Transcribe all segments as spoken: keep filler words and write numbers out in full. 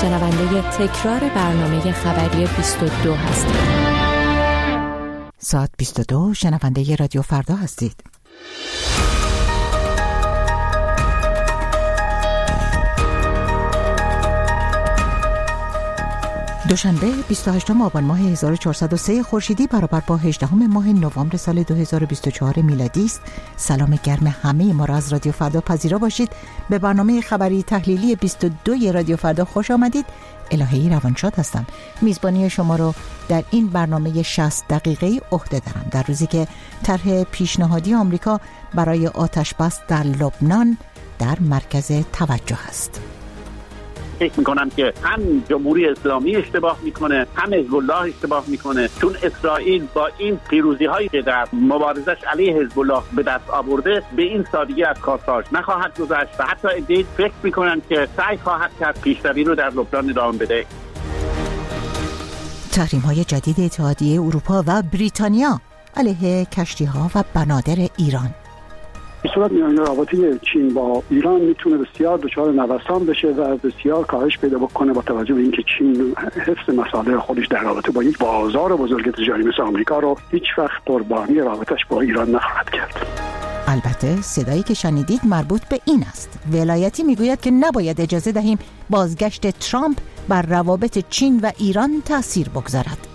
شنونده تکرار برنامه خبری بیست و دو هستید. ساعت بیست و دو، شنونده رادیو فردا هستید. دوشنبه بیست و هشتم آبان ماه هزار و چهارصد و سه خورشیدی برابر با هجدهم ماه نوامبر سال دو هزار و بیست و چهار میلادی است. سلام گرم همه ما را از رادیو فردا پذیرا باشید. به برنامه خبری تحلیلی بیست و دو رادیو فردا خوش آمدید. الهی روانشاد هستم. میزبانی شما رو در این برنامه شصت دقیقه‌ای عهده دارم، در روزی که طرح پیشنهادی آمریکا برای آتش بس در لبنان در مرکز توجه است. فکر میکنم که هم جمهوری اسلامی اشتباه میکنه، هم حزب الله اشتباه میکنه، چون اسرائیل با این پیروزی هایی که در مبارزش علیه حزب الله به دست آورده به این سادگی از کارساز نخواهد گذشت و حتی عده‌ای فکر میکنن که سعی خواهد کرد پیشروی رو در لبنان ادامه بده. تحریم های جدید اتحادیه اروپا و بریتانیا علیه کشتی ها و بنادر ایران. به صورت میانی رابطه چین با ایران میتونه بسیار دچار نوسان بشه و بسیار کاهش پیدا بکنه با توجه به اینکه چین حفظ مصالح خودش در رابطه با یک بازار بزرگ تجاری مثل آمریکا رو هیچ وقت قربانی رابطش با ایران نخواهد کرد. البته صدایی که شنیدید مربوط به این است. ولایتی میگوید که نباید اجازه دهیم بازگشت ترامپ بر روابط چین و ایران تأثیر بگذارد.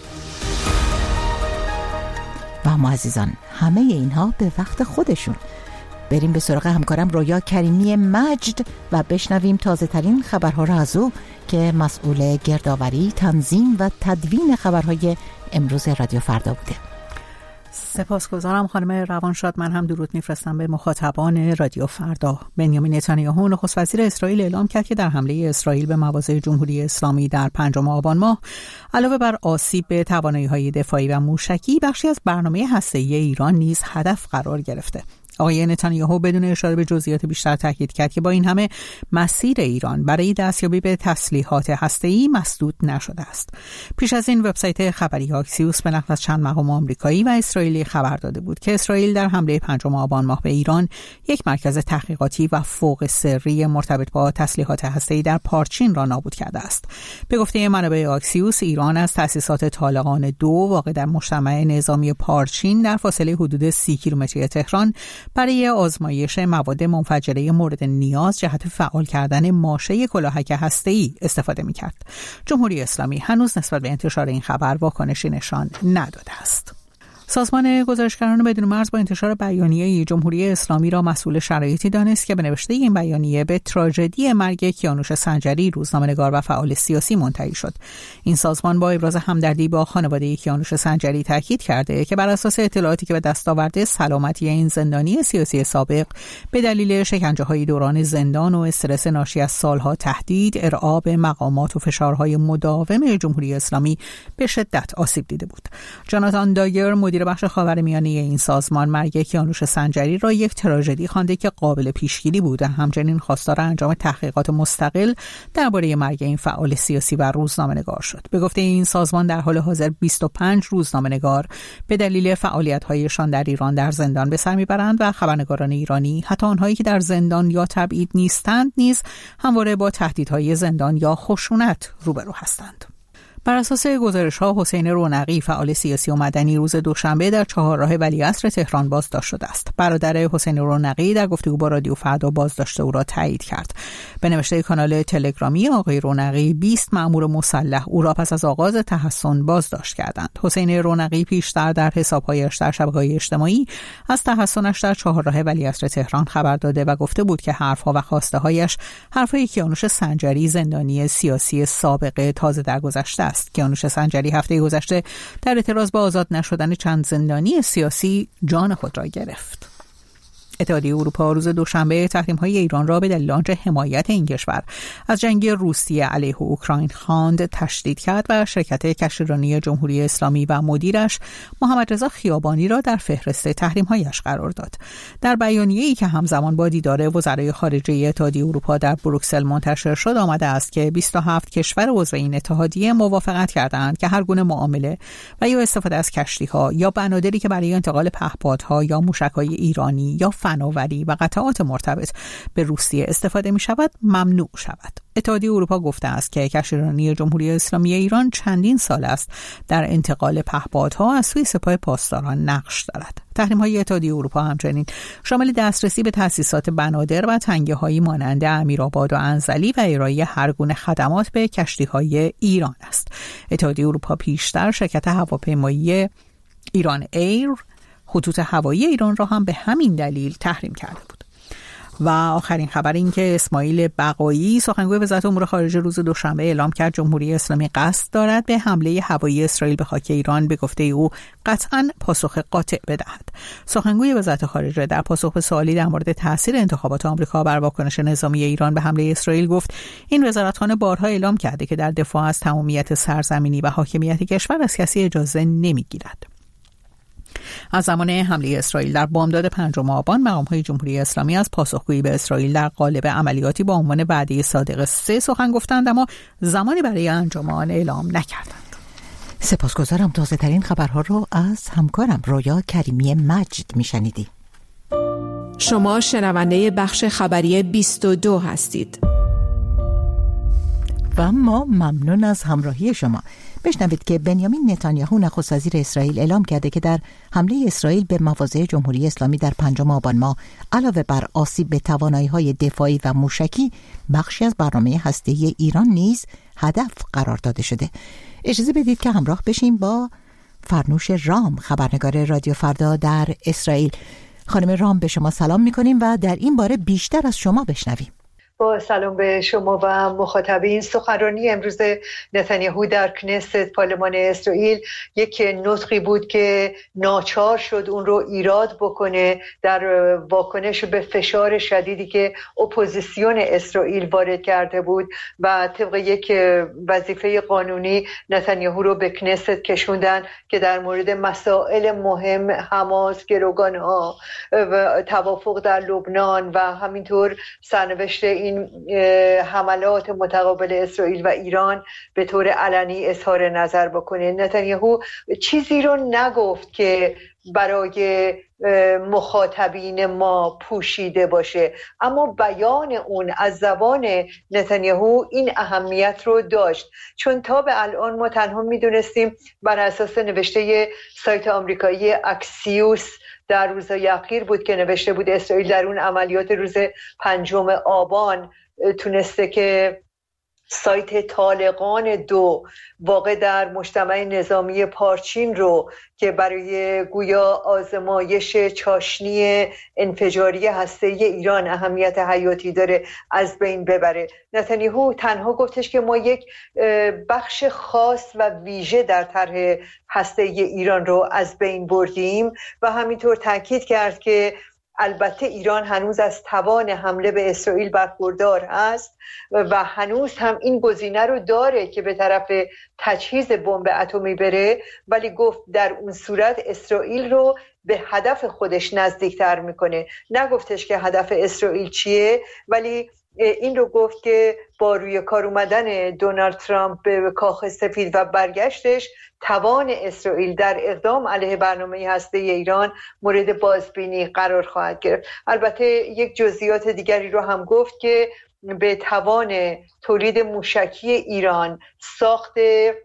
و اما عزیزان، همه اینها به وقت خودشون. بریم به سراغ همکارم رویا کریمی مجد و بشنویم تازه ترین خبرها را از او که مسئول گردآوری، تنظیم و تدوین خبرهای امروز رادیو فردا بوده. سپاسگزارم خانم روانشاد. من هم درود میفرستم به مخاطبان رادیو فردا. بنیامین نتانیاهو نخست وزیر اسرائیل اعلام کرد که در حمله اسرائیل به مواضع جمهوری اسلامی در پنجم آبان ماه علاوه بر آسیب به توانایی‌های دفاعی و موشکی، بخشی از برنامه هسته‌ای ایران نیز هدف قرار گرفته. آقای نتانیاهو بدون اشاره به جزئیات بیشتر تاکید کرد که با این همه مسیر ایران برای دستیابی به تسلیحات هسته‌ای مسدود نشده است. پیش از این وبسایت خبری آکسیوس به نقل از چند مقام آمریکایی و اسرائیلی خبر داده بود که اسرائیل در حمله پنجم آبان ماه به ایران یک مرکز تحقیقاتی و فوق سری مرتبط با تسلیحات هسته‌ای در پارچین را نابود کرده است. به گفته منابع آکسیوس، ایران از تأسیسات طالقان دو واقع در مجتمع نظامی پارچین در فاصله حدود سی کیلومتری تهران برای آزمایش مواد منفجره مورد نیاز جهت فعال کردن ماشه کلاهک هسته‌ای استفاده می‌کرد. جمهوری اسلامی هنوز نسبت به انتشار این خبر واکنشی نشان نداده است. سازمان گزارشگران بدون مرز با انتشار بیانیه جمهوری اسلامی را مسئول شرایطی دانست که به نوشته این بیانیه به تراژدی مرگ کیانوش سنجری، روزنامه‌نگار و فعال سیاسی منتهی شد. این سازمان با ابراز همدردی با خانواده کیانوش سنجری تاکید کرده که بر اساس اطلاعاتی که به دست آورده، سلامتی این زندانی سیاسی سابق به دلیل شکنجه‌های دوران زندان و استرس ناشی از سالها تهدید، ارعاب مقامات و فشارهای مداوم جمهوری اسلامی به شدت آسیب دیده بود. جاناتان دایر، مدیر بخش خاورمیانه این سازمان، مرگ کیانوش سنجری را یک تراژدی خوانده که قابل پیشگیری بود و همچنین خواستار انجام تحقیقات مستقل درباره مرگ این فعال سیاسی و روزنامه‌نگار شد. به گفته این سازمان، در حال حاضر بیست و پنج روزنامه‌نگار به دلیل فعالیت‌هایشان در ایران در زندان به سر میبرند و خبرنگاران ایرانی، حتی آنهایی که در زندان یا تبعید نیستند، نیز همواره با تهدیدهای زندان یا خشونت روبرو هستند. بر اساس گزارش‌ها، حسین رونقی، فعال سیاسی و مدنی، روز دوشنبه در چهارراه ولیعصر تهران بازداشت شده است. برادر حسین رونقی در گفتگو با رادیو فردا بازداشت او را تایید کرد. به نوشته کانال تلگرامی آقای رونقی، بیست مأمور مسلح او را پس از آغاز تحصن بازداشت کردند. حسین رونقی پیشتر در حساب‌هایش در شبکه‌های اجتماعی از تحصنش در چهارراه ولیعصر تهران خبر داده و گفته بود که حرف‌ها و خواسته‌هایش حرف‌های کیانوش سنجری، زندانی سیاسی سابق تازه درگذشته است. کیانوش سنجری هفته گذشته در اعتراض به آزاد نشدن چند زندانی سیاسی جان خود را گرفت. اتحادیه اروپا روز دوشنبه تحریم‌های ایران را به دلیل آنچه حمایت این کشور از جنگ روسیه علیه اوکراین خواند تشدید کرد و شرکت کشتیرانی جمهوری اسلامی و مدیرش محمد رضا خیابانی را در فهرست تحریم‌هایش قرار داد. در بیانیه‌ای که همزمان با دیدار وزرای خارجه اتحادیه اروپا در بروکسل منتشر شد، آمده است که بیست و هفت کشور عضو این اتحادیه موافقت کردند که هر گونه معامله و یا استفاده از کشتی‌ها یا بنادری که برای انتقال پهپادها یا موشک‌های ایرانی یا فناوری و قطعات مرتبط به روسیه استفاده می شود ممنوع شود. اتحادیه اروپا گفته است که کشتیرانی جمهوری اسلامی ایران چندین سال است در انتقال پهپادها از سوی سپاه پاسداران نقش دارد. تحریم‌های اتحادیه اروپا همچنین شامل دسترسی به تأسیسات بنادر و تنگه‌هایی مانند امیرآباد و انزلی و ارائه هر گونه خدمات به کشتی‌های ایران است. اتحادیه اروپا پیشتر شرکت هواپیمایی ایران ایر خطوط هوایی ایران را هم به همین دلیل تحریم کرده بود. و آخرین خبر این که اسماعیل بقایی سخنگوی وزارت امور خارجه روز دوشنبه اعلام کرد جمهوری اسلامی قصد دارد به حمله هوایی اسرائیل به خاک ایران به گفته او قطعاً پاسخ قاطع بدهد. سخنگوی وزارت خارجه در پاسخ به سوالی در مورد تاثیر انتخابات آمریکا بر واکنش نظامی ایران به حمله اسرائیل گفت این وزارتخانه بارها اعلام کرده که در دفاع از تمامیت سرزمینی و حاکمیت کشور از کسی اجازه نمیگیرد. از زمان حمله اسرائیل در بامداد پنجم آبان مقام‌های جمهوری اسلامی از پاسخگویی به اسرائیل در قالب عملیاتی با عنوان وعده صادق سه سخن گفتند اما زمانی برای انجام آن اعلام نکردند. سپاسگزارم. تازه ترین خبرها رو از همکارم رویا کریمی مجد میشنیدی. شما شنونده بخش خبری بیست و دو هستید. و ما ممنون از همراهی شما. بشنوید که بنیامین نتانیاهو نخست وزیر اسرائیل اعلام کرده که در حمله اسرائیل به مواضع جمهوری اسلامی در پنجم آبان ماه علاوه بر آسیب به توانایی‌های دفاعی و موشکی بخشی از برنامه هسته‌ای ایران نیز هدف قرار داده شده. اجازه بدید که همراه بشیم با فرنوش رام، خبرنگار رادیو فردا در اسرائیل. خانم رام، به شما سلام می‌کنیم و در این باره بیشتر از شما بشنویم. با سلام به شما و مخاطبین. سخنرانی امروز نتانیاهو در کنست پارلمان اسرائیل یک نطقی بود که ناچار شد اون رو ایراد بکنه در واکنش به فشار شدیدی که اپوزیسیون اسرائیل وارد کرده بود و طبق یک وظیفه قانونی نتانیاهو رو به کنست کشوندن که در مورد مسائل مهم حماس، گروگان‌ها و توافق در لبنان و همینطور سرنوشت این حملات متقابل اسرائیل و ایران به طور علنی اظهار نظر بکنه. نتانیاهو چیزی رو نگفت که برای مخاطبین ما پوشیده باشه، اما بیان اون از زبان نتانیاهو این اهمیت رو داشت، چون تا به الان ما تنها میدونستیم بر اساس نوشته سایت آمریکایی اکسیوس در روزهای اخیر بود که نوشته بود اسرائیل در اون عملیات روز پنجم آبان تونسته که سایت طالقان دو واقع در مجتمع نظامی پارچین رو که برای گویا آزمایش چاشنی انفجاری هسته‌ای ایران اهمیت حیاتی داره از بین ببره. نتانیاهو تنها گفتش که ما یک بخش خاص و ویژه در طرح هسته‌ای ایران رو از بین بردیم و همینطور تاکید کرد که البته ایران هنوز از توان حمله به اسرائیل برخوردار است و هنوز هم این گزینه رو داره که به طرف تجهیز بمب اتمی بره، ولی گفت در اون صورت اسرائیل رو به هدف خودش نزدیکتر میکنه. نگفتش که هدف اسرائیل چیه، ولی این رو گفت که با روی کار اومدن دونالد ترامپ به کاخ سفید و برگشتش توان اسرائیل در اقدام علیه برنامه هسته‌ای ایران مورد بازبینی قرار خواهد گرفت. البته یک جزئیات دیگری رو هم گفت که به توان تولید موشکی ایران، ساخت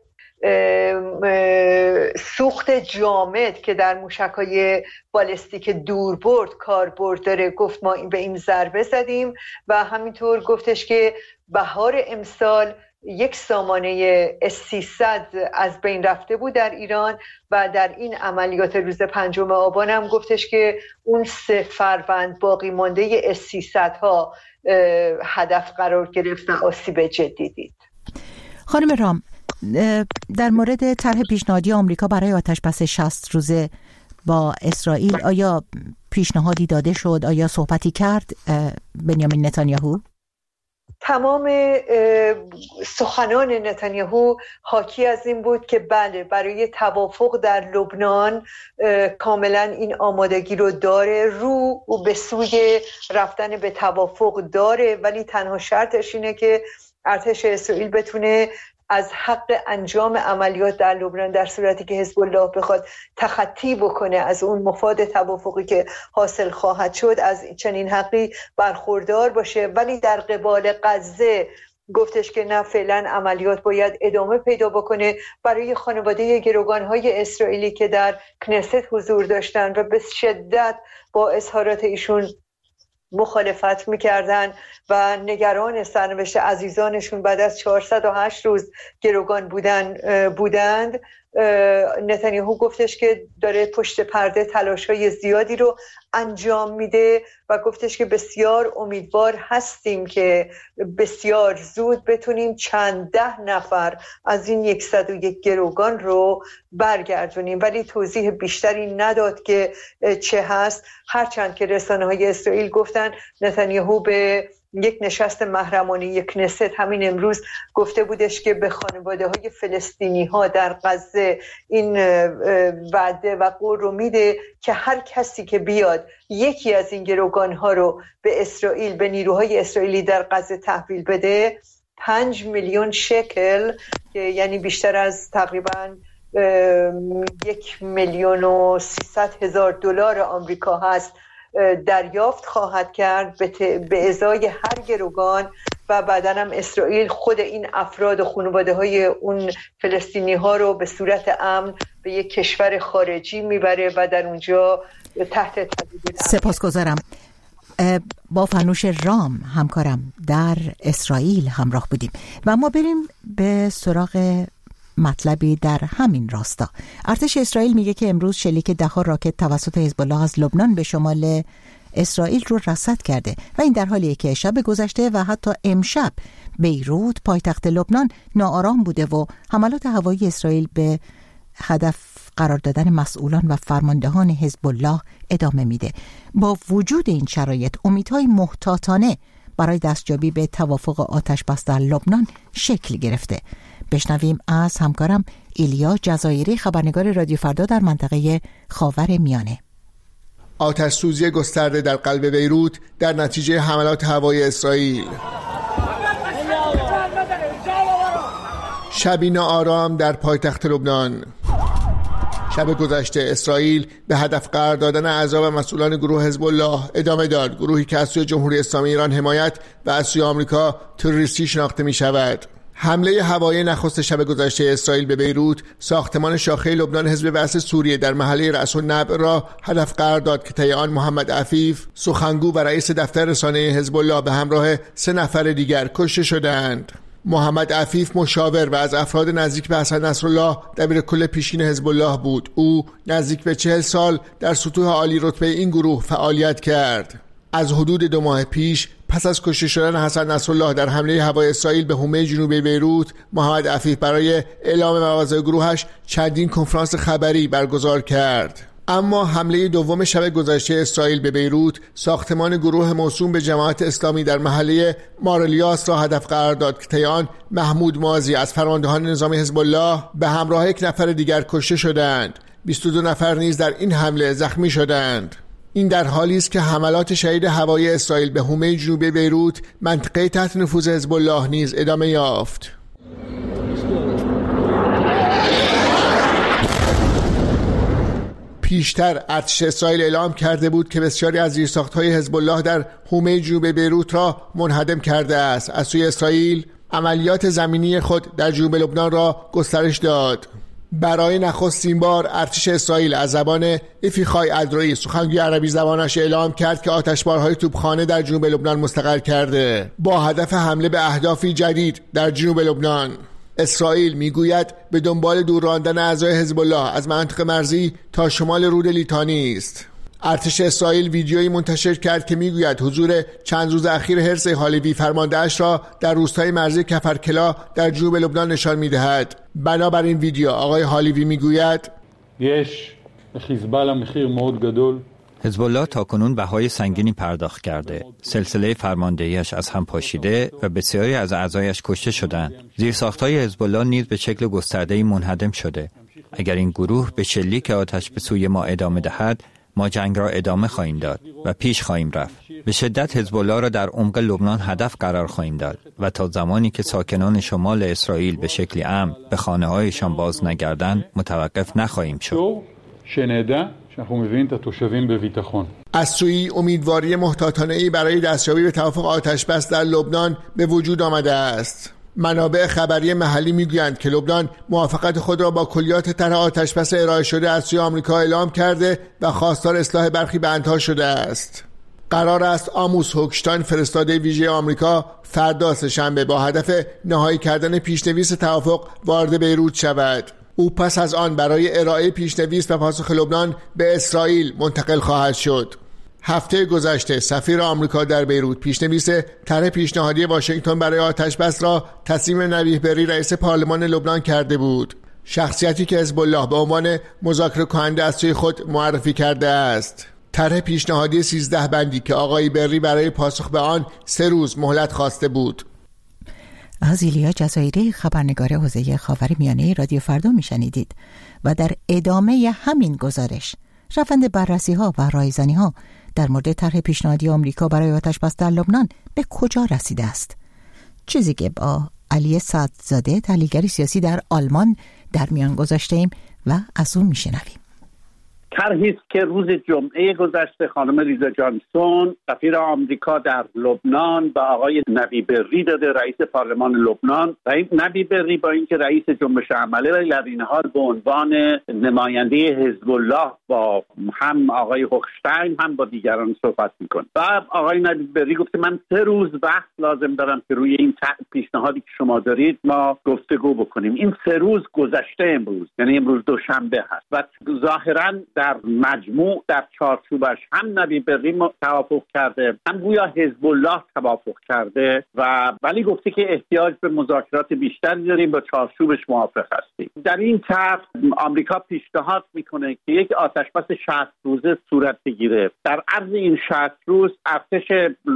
سوخت جامد که در موشک‌های بالستیک دوربرد کاربرد داره، گفت ما به این ضربه زدیم و همینطور گفتش که بهار امسال یک سامانه اس سیصد از بین رفته بود در ایران و در این عملیات روز پنجم آبان هم گفتش که اون سه فروند باقی مانده اس سیصد ها هدف قرار گرفت و آسیب جدی دید. خانم رام، در مورد طرح پیشنهادی آمریکا برای آتش‌بس شصت روزه با اسرائیل آیا پیشنهادی داده شد؟ آیا صحبتی کرد بنیامین نتانیاهو؟ تمام سخنان نتانیاهو حاکی از این بود که بله، برای توافق در لبنان کاملا این آمادگی رو داره، رو به سوی رفتن به توافق داره، ولی تنها شرطش اینه که ارتش اسرائیل بتونه از حق انجام عملیات در لبنان در صورتی که حزب الله بخواد تخطی بکنه از اون مفاد توافقی که حاصل خواهد شد، از چنین حقی برخوردار باشه. ولی در قبال غزه گفتش که نه، فعلا عملیات باید ادامه پیدا بکنه. برای خانواده گروگان‌های اسرائیلی که در کنست حضور داشتن و به شدت با اظهارات ایشون مخالفت میکردن و نگران سرنوشت عزیزانشون بعد از چهارصد و هشت روز گروگان بودن بودند، نتانیاهو گفتش که داره پشت پرده تلاش‌های زیادی رو انجام میده و گفتش که بسیار امیدوار هستیم که بسیار زود بتونیم چند ده نفر از این صد و یک گروگان رو برگردونیم، ولی توضیح بیشتری نداد که چه هست، هرچند که رسانه‌های اسرائیل گفتن نتانیاهو به یک نشست محرمانه کنست همین امروز گفته بودش که به خانواده‌های فلسطینی ها در غزه این وعده و قول رو میده که هر کسی که بیاد یکی از این گروگان ها رو به اسرائیل، به نیروهای اسرائیلی در غزه تحویل بده، پنج میلیون شکل که یعنی بیشتر از تقریباً یک میلیون و سیصد هزار دلار آمریکا هست دریافت خواهد کرد به ازای هر گروگان. و بعداً هم اسرائیل خود این افراد و خانواده های اون فلسطینی ها رو به صورت امن به یک کشور خارجی میبره و در اونجا تحت تدبیر. سپاسگزارم. با فنوش رام همکارم در اسرائیل همراه بودیم و ما بریم به سراغ مطلبی در همین راستا. ارتش اسرائیل میگه که امروز شلیک ده ها راکت توسط حزب الله از لبنان به شمال اسرائیل رو رصد کرده و این در حالیه که شب گذشته و حتی امشب بیروت پایتخت لبنان ناآرام بوده و حملات هوایی اسرائیل به هدف قرار دادن مسئولان و فرماندهان حزب الله ادامه میده. با وجود این شرایط امیدهای محتاطانه برای دستیابی به توافق آتش بس در لبنان شکل گرفته. بشنویم از همکارم ایلیا جزایری، خبرنگار رادیو فردا در منطقه خاور میانه. آتش سوزی گسترده در قلب بیروت در نتیجه حملات هوایی اسرائیل. شبی ناآرام در پایتخت لبنان. شب گذشته اسرائیل به هدف قرار دادن اعضا و مسئولان گروه حزب الله ادامه داد، گروهی که از سوی جمهوری اسلامی ایران حمایت و از سوی آمریکا تروریستی شناخته می شود. حمله هوایی نخست شب گذشته اسرائیل به بیروت ساختمان شاخه لبنان حزب بعث سوریه در محله رأس النبع را هدف قرار داد که طی آن محمد عفیف سخنگو و رئیس دفتر رسانه حزب الله به همراه سه نفر دیگر کشته شدند. محمد عفیف مشاور و از افراد نزدیک به حسن نصرالله دبیرکل پیشین حزب الله بود. او نزدیک به چهل سال در سطوح عالی رتبه این گروه فعالیت کرد. از حدود دو ماه پیش پس از کشته شدن حسن نصرالله در حمله هوایی اسرائیل به حومه جنوبی بیروت، محمد عفیف برای اعلام مواضع گروهش چندین کنفرانس خبری برگزار کرد. اما حمله دوم شب گذشته اسرائیل به بیروت ساختمان گروه موسوم به جماعت اسلامی در محله مارالیاس را هدف قرار داد که طی آن محمود معاذی از فرماندهان نظامی حزب الله به همراه یک نفر دیگر کشته شدند. بیست و دو نفر نیز در این حمله زخمی شدند. این در حالی است که حملات شدید هوایی اسرائیل به حومه جنوبی بیروت، منطقه تحت نفوذ حزب الله، نیز ادامه یافت. پیشتر ارتش اسرائیل اعلام کرده بود که بسیاری از زیرساخت‌های حزب الله در حومه جنوب بیروت را منهدم کرده است. از سوی اسرائیل عملیات زمینی خود در جنوب لبنان را گسترش داد. برای نخستین بار ارتش اسرائیل از زبان افیخای الدرویی، سخنگوی عربی زبانش، اعلام کرد که آتشبارهای توپخانه در جنوب لبنان مستقر کرده با هدف حمله به اهدافی جدید در جنوب لبنان. اسرائیل میگوید به دنبال دور راندن اعضای حزب الله از منطقه مرزی تا شمال رود لیتانی است. ارتش اسرائیل ویدیویی منتشر کرد که میگوید حضور چند روز اخیر هرسی حالیوی فرماندهش را در روستای مرزی کفرکلا در جنوب لبنان نشان میدهد. بنابراین ویدیو آقای حالیوی میگوید יש לחיזבאללה מחיר מאוד גדול. حزب الله تاکنون بهای سنگینی پرداخت کرده. سلسله فرماندهیش از هم پاشیده و بسیاری از اعضایش کشته شدند. زیرساخت‌های حزب الله نیز به شکل گسترده‌ای منهدم شده. اگر این گروه به شلیک آتش به سوی ما ادامه دهد، ما جنگ را ادامه خواهیم داد و پیش خواهیم رفت. به شدت حزب الله را در عمق لبنان هدف قرار خواهیم داد و تا زمانی که ساکنان شمال اسرائیل به شکلی امن به خانه‌هایشان باز نگردند متوقف نخواهیم شد. از سوی امیدواری محتاطانه‌ای برای دستیابی به توافق آتشبس در لبنان به وجود آمده است. منابع خبری محلی میگویند که لبنان موافقت خود را با کلیات طرح آتشبس ارائه شده از سوی آمریکا اعلام کرده و خواستار اصلاح برخی بندها شده است. قرار است آموس هوکشتاین فرستاده ویژه آمریکا فردا سه‌شنبه با هدف نهایی کردن پیشنویس توافق وارد بیروت شود. او پس از آن برای ارائه پیشنویس و پاسخ لبنان به اسرائیل منتقل خواهد شد. هفته گذشته سفیر آمریکا در بیروت پیشنویس طرح پیشنهادی واشنگتن برای آتشبس را تسلیم نبیه بری رئیس پارلمان لبنان کرده بود، شخصیتی که حزب الله به عنوان مذاکره کننده از سوی خود معرفی کرده است. طرح پیشنهادی سیزده بندی که آقای بری برای پاسخ به آن سه روز مهلت خواسته بود. از ایلیا جزایری، خبرنگار حوزه خاورمیانه رادیو فردا میشنیدید و در ادامه همین گزارش روند بررسی ها و رایزنی ها در مورد طرح پیشنهادی آمریکا برای آتشبس در لبنان به کجا رسیده است؟ چیزی که با علی سعدزاده، تحلیلگر سیاسی در آلمان، در میان گذاشته ایم و از اون میشنویم. طرحی است که روز جمعه گذشته خانم لیزا جانسون سفیر آمریکا در لبنان و آقای نبی بری داده، رئیس پارلمان لبنان. و این نبی بری با اینکه رئیس جنبش عمله، ولی در این حال به عنوان نماینده حزب الله با هم آقای هوکشتاین هم با دیگران صحبت میکنه. و آقای نبی بری گفته من سه روز وقت لازم دارم که روی این پیشنهادی که شما دارید ما گفتگو بکنیم. این سه روز گذشته امروز، یعنی امروز دوشنبه هست و ظاهراً در مجموع در چارچوبش هم نبی بری توافق کرده، هم گویا حزب الله توافق کرده و ولی گفته که احتیاج به مذاکرات بیشتری داریم، با چارچوبش موافق هستیم. در این طرف آمریکا پیشنهاد میکنه که یک آتشبس شصت روزه صورت بگیره. در عرض این شصت روز ارتش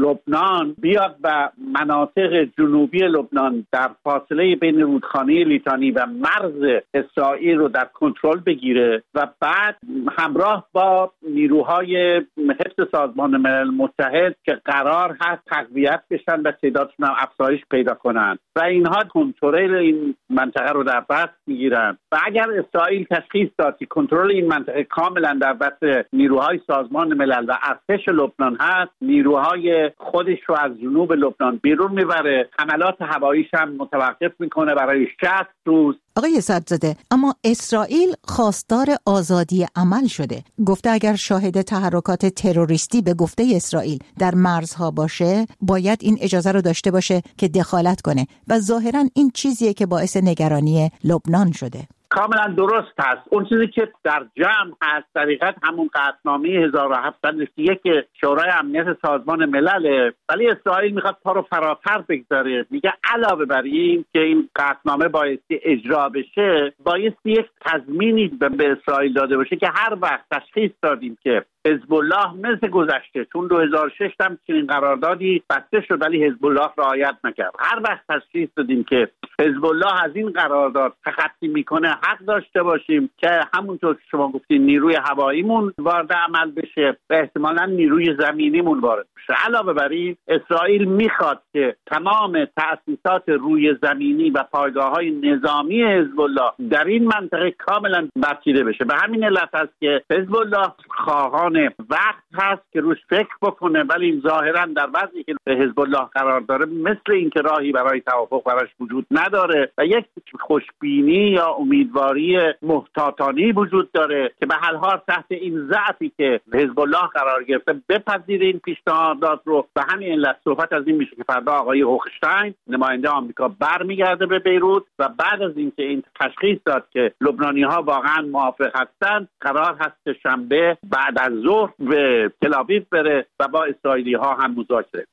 لبنان بیاد و مناطق جنوبی لبنان در فاصله بین رودخانه لیتانی و مرز اسرائیل رو در کنترل بگیره و بعد همراه با نیروهای حفظ سازمان ملل متحد که قرار هست تقویت بشن و تعدادشون هم افزایش پیدا کنن و اینها کنترل این منطقه رو در دست میگیرن. و اگر اسرائیل تشخیص داد که کنترل این منطقه کاملا در دست نیروهای سازمان ملل و ارتش لبنان هست، نیروهای خودش رو از جنوب لبنان بیرون میبره، حملات هواییش هم متوقف میکنه برای شصت روز. آقای سعدزاده، اما اسرائیل خواستار آزادی عمل شده. گفته اگر شاهد تحرکات تروریستی به گفته اسرائیل در مرزها باشه باید این اجازه رو داشته باشه که دخالت کنه و ظاهراً این چیزیه که باعث نگرانی لبنان شده. کاملا درست هست. اون چیزی که در جمع هست در حقیقت همون قطعنامه هزار و هفتصد و یک شورای امنیت سازمان ملله، ولی اسرائیل میخواد پا رو فراتر بگذاره. میگه علاوه بر این که این قطعنامه بایستی اجرا بشه، بایستی یک تضمینی به اسرائیل داده باشه که هر وقت تشخیص دادیم که حزب الله مثل گذشته، چون دو هزار و شش هم چنین قراردادی بسته شد ولی حزب الله رعایت نکرد، هر وقت تشخیص دادیم که حزب الله از این قرارداد تخطی میکنه، حق داشته باشیم که همونطور که شما گفتین نیروی هواییمون وارد عمل بشه و احتمالاً نیروی زمینیمون وارد بشه. علاوه بر این اسرائیل میخواد که تمام تأسیسات روی زمینی و پایگاه‌های نظامی حزب الله در این منطقه کاملا بسیده بشه. به همین علت است که حزب الله خواهان وقت هست که روش فکر بکنه، ولی ظاهرا در وضعی که حزب الله قرار داره مثل این که راهی برای توافق براش وجود نداره و یک خوشبینی یا امیدواری محتاطانه وجود داره که به هر حال تحت این ضعفی که حزب الله قرار گرفته بپذیره این پیشنهادات رو. به همین علت صحبت از این میشه که فردا آقای هوکشتاین نماینده آمریکا برمیگرده به بیروت و بعد از اینکه این تشخیص داد که لبنانی‌ها واقعا موافق هستند، قرار هست شنبه بعد از ظهر به تل آویو بره و با اسرائیلی‌ها هم مذاکره.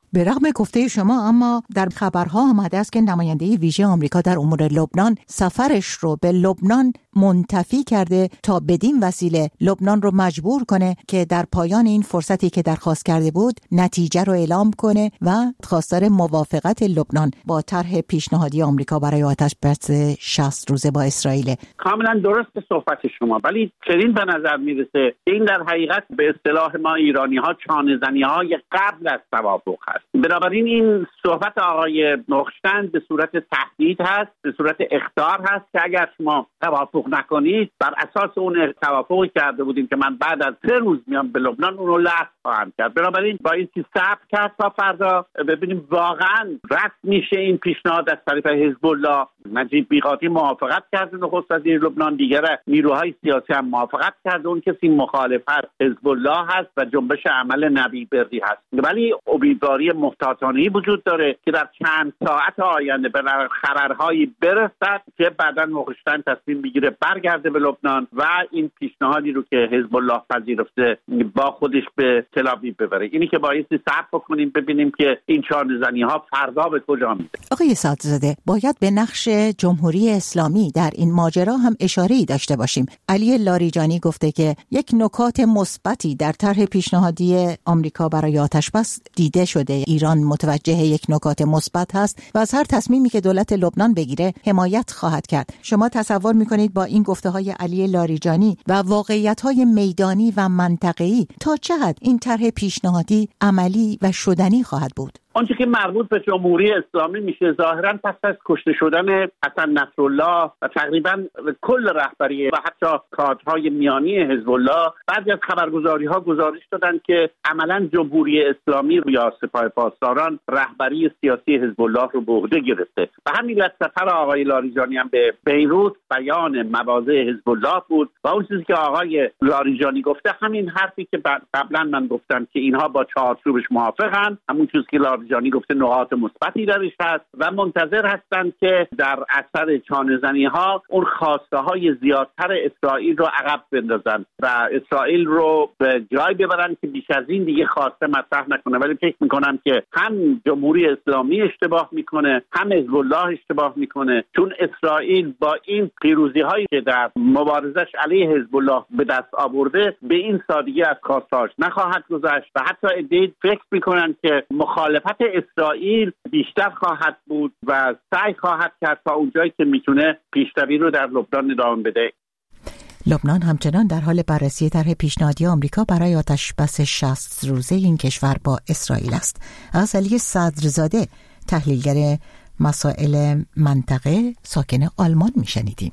به رغم گفته شما اما در خبرها آمده است که نماینده ویژه آمریکا در امور لبنان سفرش رو به لبنان منتفی کرده تا بدین وسیله لبنان رو مجبور کنه که در پایان این فرصتی که درخواست کرده بود نتیجه رو اعلام کنه و خواستار موافقت لبنان با طرح پیشنهادی آمریکا برای آتش بس شصت روزه با اسرائیل. کاملا درست صحبت شما، ولی چنین به نظر میرسه این در حقیقت به اصطلاح ما ایرانی ها چانه‌زنی های قبل از توافق هست. بنابراین این صحبت آقای نخشتن به صورت تهدید هست، به صورت اخطار هست که اگر شما توافق نکنید بر اساس اون توافقی کرده بودیم که من بعد از سه روز میام به لبنان اون رو لغو خواهم کرد. بنابراین با این که صبر کرد تا فردا ببینیم واقعا رد میشه این پیشنهاد از طرف حزب الله. نجیب میقاتی موافقت کرده، نخست وزیر لبنان، دیگر نیروهای سیاسی هم موافقت کرده. اون کسی مخالف هست حزب الله هست و جنبش عمل نبی بردی هست، ولی امیدواری محتاطانه‌ای وجود داره که در چند ساعت آینده به خبرهایی برسد که بعداً نخستن تصمیم بگیره برگرده به لبنان و این پیشنهادی رو که حزب الله پذیرفته با خودش به تل آویو ببره. اینی که بایستی صبر بکنیم ببینیم که این چانه‌زنی‌ها فردا به کجا میره. آقای صدرزاده، باید به نقش جمهوری اسلامی در این ماجرا هم اشاره‌ای داشته باشیم. علی لاریجانی گفته که یک نکات مثبتی در طرح پیشنهادی آمریکا برای آتش‌بس دیده شده. ایران متوجه یک نکات مثبت هست و از هر تصمیمی که دولت لبنان بگیره حمایت خواهد کرد. شما تصور می‌کنید با این گفته‌های علی لاریجانی و واقعیت‌های میدانی و منطقه‌ای تا چه حد این طرح پیشنهادی عملی و شدنی خواهد بود؟ آنچه که مربوط به جمهوری اسلامی میشه ظاهراً پس از کشته شدن حسن نصرالله و تقریباً کل رهبری و حتی کادرهای میانی حزب الله، بعضی از خبرگزاری‌ها گزارش دادن که عملاً جمهوری اسلامی یا سپاه پاسداران رهبری سیاسی حزب الله رو به عهده گرفته. و همین سفر آقای لاریجانی هم به بیروت بیان مواضع حزب الله بود و اون چیزی که آقای لاریجانی گفته همین حرفی که قبلا من گفتم که اینها با چارچوبش موافقن، همون چیزی که جانی گفته نقاط مثبتی درش هست و منتظر هستند که در اثر چانه‌زنی ها اون خواسته های زیادتر اسرائیل رو عقب بندازن و اسرائیل رو به جای ببرن که بیش از این دیگه خواسته مطرح نکنه. ولی فکر میکنم که هم جمهوری اسلامی اشتباه میکنه هم حزب الله اشتباه میکنه، چون اسرائیل با این پیروزی هایی که در مبارزش علیه حزب الله به دست آورده به این سادگی از خواستهاش نخواهد گذشت و حتی عده‌ای فکر میکنن که مخالفت اسرائیل بیشتر خواهد بود و سعی خواهد کرد تا اونجایی که میتونه پیشروی رو در لبنان ادامه بده. لبنان همچنان در حال بررسی طرح پیشنهادی آمریکا برای آتش بس شصت روزه این کشور با اسرائیل است. از علی صدرزاده، تحلیلگر مسائل منطقه ساکن آلمان میشنیدیم.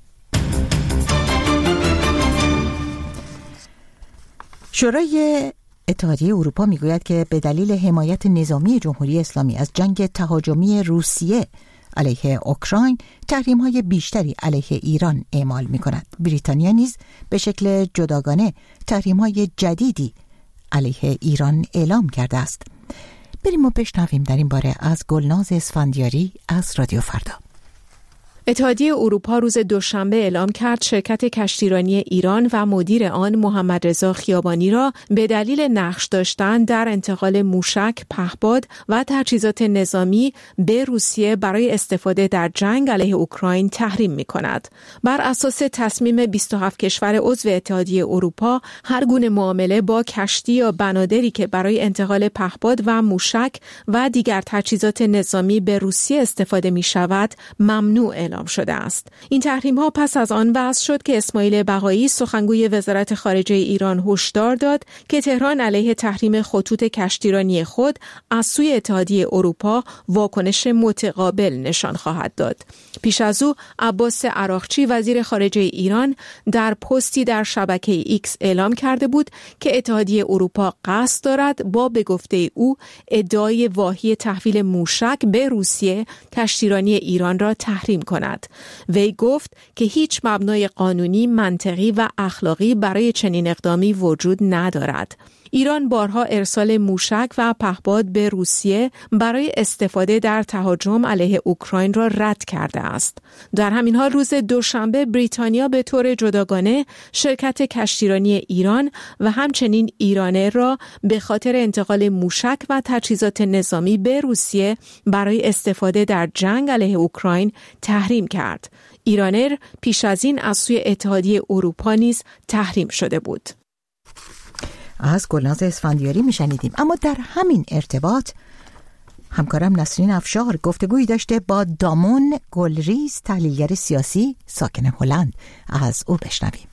شورای اتحادیه اروپا میگوید که به دلیل حمایت نظامی جمهوری اسلامی از جنگ تهاجمی روسیه علیه اوکراین تحریم‌های بیشتری علیه ایران اعمال می‌کند. بریتانیا نیز به شکل جداگانه تحریم‌های جدیدی علیه ایران اعلام کرده است. بریم و بشنویم در این باره از گلناز اسفندیاری از رادیو فردا. اتحادیه اروپا روز دوشنبه اعلام کرد شرکت کشتیرانی ایران و مدیر آن محمد رضا خیابانی را به دلیل نقش داشتن در انتقال موشک، پهپاد و تجهیزات نظامی به روسیه برای استفاده در جنگ علیه اوکراین تحریم می‌کند. بر اساس تصمیم بیست و هفت کشور عضو اتحادیه اروپا، هر گونه معامله با کشتی یا بنادری که برای انتقال پهپاد و موشک و دیگر تجهیزات نظامی به روسیه استفاده می‌شود ممنوع اعلام شده است. این تحریم ها پس از آن وضع شد که اسماعیل بقایی سخنگوی وزارت خارجه ایران هشدار داد که تهران علیه تحریم خطوط کشتیرانی خود از سوی اتحادیه اروپا واکنش متقابل نشان خواهد داد. پیش از او عباس عراقچی وزیر خارجه ایران در پستی در شبکه ایکس اعلام کرده بود که اتحادیه اروپا قصد دارد با به گفته او ادعای واهی تحویل موشک به روسیه کشتیرانی ایران را تحریم کند. وی گفت که هیچ مبنای قانونی، منطقی و اخلاقی برای چنین اقدامی وجود ندارد. ایران بارها ارسال موشک و پهپاد به روسیه برای استفاده در تهاجم علیه اوکراین را رد کرده است. در همین حال روز دوشنبه بریتانیا به طور جداگانه شرکت کشتیرانی ایران و همچنین ایرانر را به خاطر انتقال موشک و تجهیزات نظامی به روسیه برای استفاده در جنگ علیه اوکراین تحریم کرد. ایرانر پیش از این از سوی اتحادیه اروپا نیز تحریم شده بود. از گلناز اسفندیاری میشنیدیم. اما در همین ارتباط همکارم نسرین افشار گفتگویی داشته با دامون گلریز، تحلیلگر سیاسی ساکن هلند. از او بشنویم.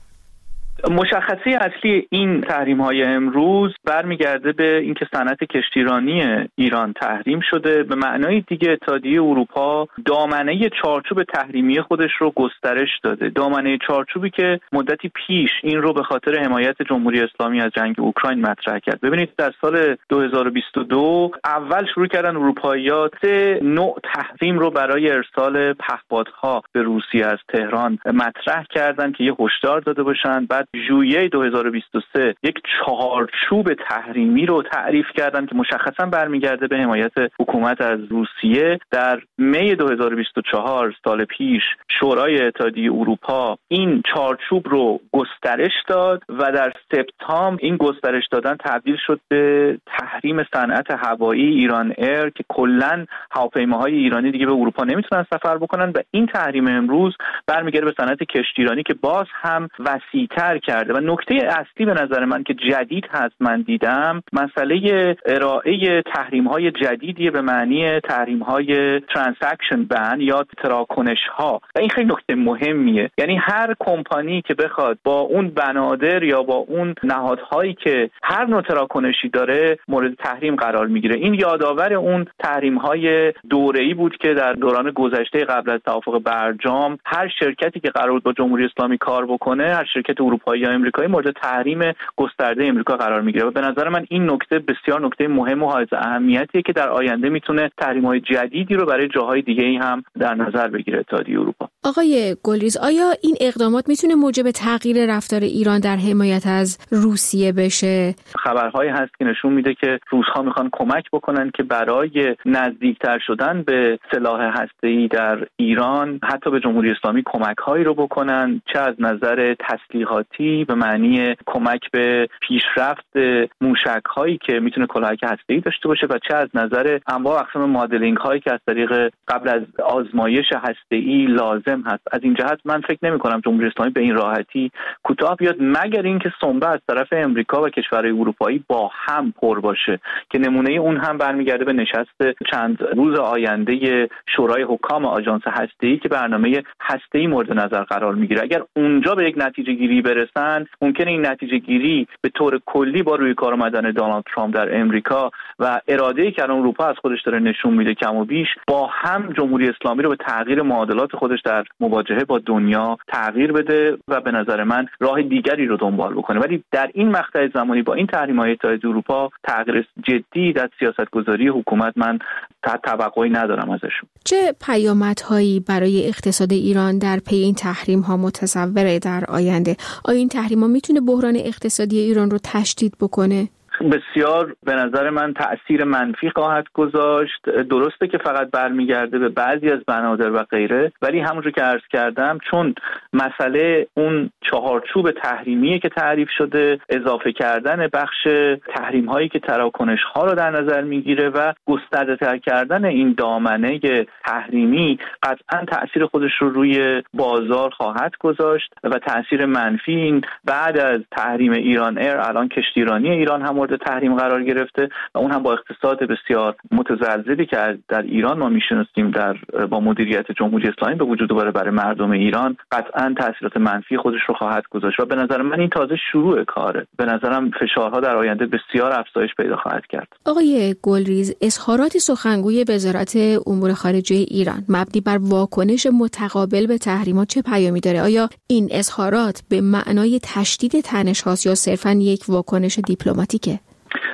مشخصه اصلی این تحریم‌های امروز برمیگرده به اینکه صنعت کشتیرانی ایران تحریم شده. به معنای دیگه اتحادیه اروپا دامنه چارچوب تحریمی خودش رو گسترش داده. دامنه چارچوبی که مدتی پیش این رو به خاطر حمایت جمهوری اسلامی از جنگ اوکراین مطرح کرد. ببینید در سال دو هزار و بیست و دو اول شروع کردن اروپایی‌ها سه نوع تحریم رو برای ارسال پهپادها به روسیه از تهران مطرح کردن که یه هشدار داده باشن. بعد ژوئیه دو هزار و بیست و سه یک چهارچوب تحریمی رو تعریف کردن که مشخصا برمیگرده به حمایت حکومت از روسیه. در می دو هزار و بیست و چهار سال پیش شورای اتحادیه اروپا این چهارچوب رو گسترش داد و در سپتامبر این گسترش دادن تبدیل شد به تحریم صنعت هوایی ایران ایر که کلا هواپیماهای ایرانی دیگه به اروپا نمیتونن سفر بکنن و این تحریم امروز برمیگرده به صنعت کشتیرانی که باز هم وسیع‌تر کرده. و نکته اصلی به نظر من که جدید هست من دیدم مسئله ارائه تحریم‌های جدیدی به معنی تحریم‌های ترانزکشن بن یا تراکنش‌ها و این خیلی نکته مهمیه. یعنی هر کمپانی که بخواد با اون بنادر یا با اون نهادهایی که هر نوع تراکنشی داره مورد تحریم قرار میگیره. این یادآور اون تحریم‌های دوره‌ای بود که در دوران گذشته قبل از توافق برجام هر شرکتی که قرار بود با جمهوری اسلامی کار بکنه، هر شرکت اروپایی یا آمریکایی مورد تحریم گسترده آمریکا قرار میگیره و به نظر من این نکته بسیار نکته مهم و حائز اهمیتیه که در آینده میتونه تحریم‌های جدیدی رو برای جاهای دیگه‌ای هم در نظر بگیره اتحادیه اروپا. آقای گلریز، آیا این اقدامات میتونه موجب تغییر رفتار ایران در حمایت از روسیه بشه؟ خبرهایی هست که نشون میده که روس‌ها میخوان کمک بکنن که برای نزدیکتر شدن به سلاح هسته‌ای در ایران حتی به جمهوری اسلامی کمک‌هایی رو بکنن، چه از نظر تسلیحاتی به معنی کمک به پیشرفت موشک‌هایی که میتونه کلاهک هسته‌ای داشته باشه و چه از نظر انواع اقسام مدلینگ هایی که از طریق قبل از آزمایش هسته‌ای لازم هست. از این جهت من فکر نمی‌کنم جمهوری اسلامی به این راحتی کوتاه بیاد مگر اینکه سنبه از طرف امریکا و کشورهای اروپایی با هم پر باشه که نمونه اون هم برمیگرده به نشست چند روز آینده شورای حکام آژانس هسته‌ای که برنامه هسته‌ای مورد نظر قرار میگیره. اگر اونجا به یک نتیجه گیری برسن ممکنه این نتیجه گیری به طور کلی با روی کار آمدن دونالد ترامپ در امریکا و اراده‌ای که الان اروپا از خودش داره نشون میده کم و بیش با هم جمهوری اسلامی رو به تغییر معادلات خودش در مواجهه با دنیا تغییر بده و به نظر من راه دیگری رو دنبال بکنه. ولی در این مقطع زمانی با این تحریم‌های اتحادیه اروپا تغییر جدی در سیاست‌گذاری حکومت من توقعی ندارم ازشون. چه پیامدهایی برای اقتصاد ایران در پی این تحریم‌ها متصوره در آینده؟ آیا این تحریم‌ها میتونه بحران اقتصادی ایران رو تشدید بکنه؟ بسیار به نظر من تأثیر منفی خواهد گذاشت. درسته که فقط برمیگرده به بعضی از بنادر و غیره، ولی همونجور که عرض کردم چون مسئله اون چهارچوب تحریمیه که تعریف شده، اضافه کردن بخش تحریم هایی که تراکنش ها رو در نظر میگیره و گسترده تر کردن این دامنه تحریمی قطعا تأثیر خودش رو روی بازار خواهد گذاشت و تأثیر منفی این بعد از تحریم ایران ایر الان کشتیرانی ایران هم مورد تحریم قرار گرفته و اون هم با اقتصاد بسیار متزلزلی که در ایران ما میشناسیم در با مدیریت جمهوری اسلامی به وجود آورده برای مردم ایران قطعا تاثیرات منفی خودش رو خواهد گذاشت و به نظر من این تازه شروع کاره. به نظرم فشارها در آینده بسیار افزایش پیدا خواهد کرد. آقای گلریز، اظهارات سخنگوی وزارت امور خارجه ایران مبنی بر واکنش متقابل به تحریمات چه پیامی داره؟ آیا این اظهارات به معنای تشدید تنش‌هاست یا صرفاً یک واکنش دیپلماتیکه؟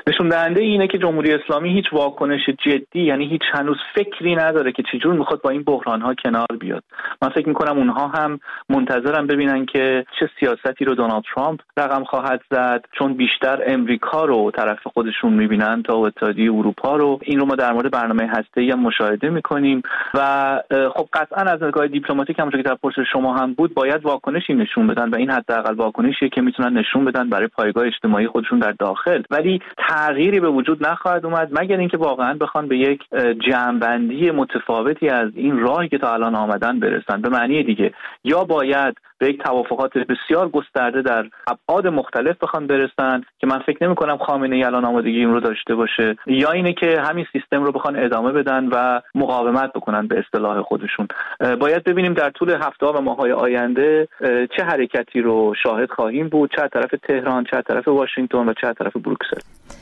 نشون دهنده اینه که جمهوری اسلامی هیچ واکنش جدی، یعنی هیچ هنوز فکری نداره که چجور میخواد با این بحران‌ها کنار بیاد. من فکر میکنم اونها هم منتظرن ببینن که چه سیاستی رو دونالد ترامپ رقم خواهد زد، چون بیشتر امریکا رو طرف خودشون میبینن تا اتحادیه اروپا رو. این رو ما در مورد برنامه هسته‌ای هم مشاهده میکنیم و خب قطعا از نگاه دیپلماتیک همونطور که در پرسش شما هم بود باید واکنشی نشون بدن و این حداقل واکنشیه که میتونن نشون بدن برای پایگاه اجتماعی خودشون در داخل، ولی تغییری به وجود نخواهد اومد مگر اینکه واقعا بخوان به یک جمع‌بندی متفاوتی از این راهی که تا الان آمدن برسن. به معنی دیگه یا باید به یک توافقات بسیار گسترده در ابعاد مختلف بخوان برسن که من فکر نمی‌کنم خامنه‌ای الان آمادگی این رو داشته باشه، یا اینه که همین سیستم رو بخوان ادامه بدن و مقاومت بکنن به اصطلاح خودشون. باید ببینیم در طول هفته‌ها و ماه‌های آینده چه حرکتی رو شاهد خواهیم بود، چه از طرف تهران، چه از طرف واشنگتن و چه از طرف بروکسل.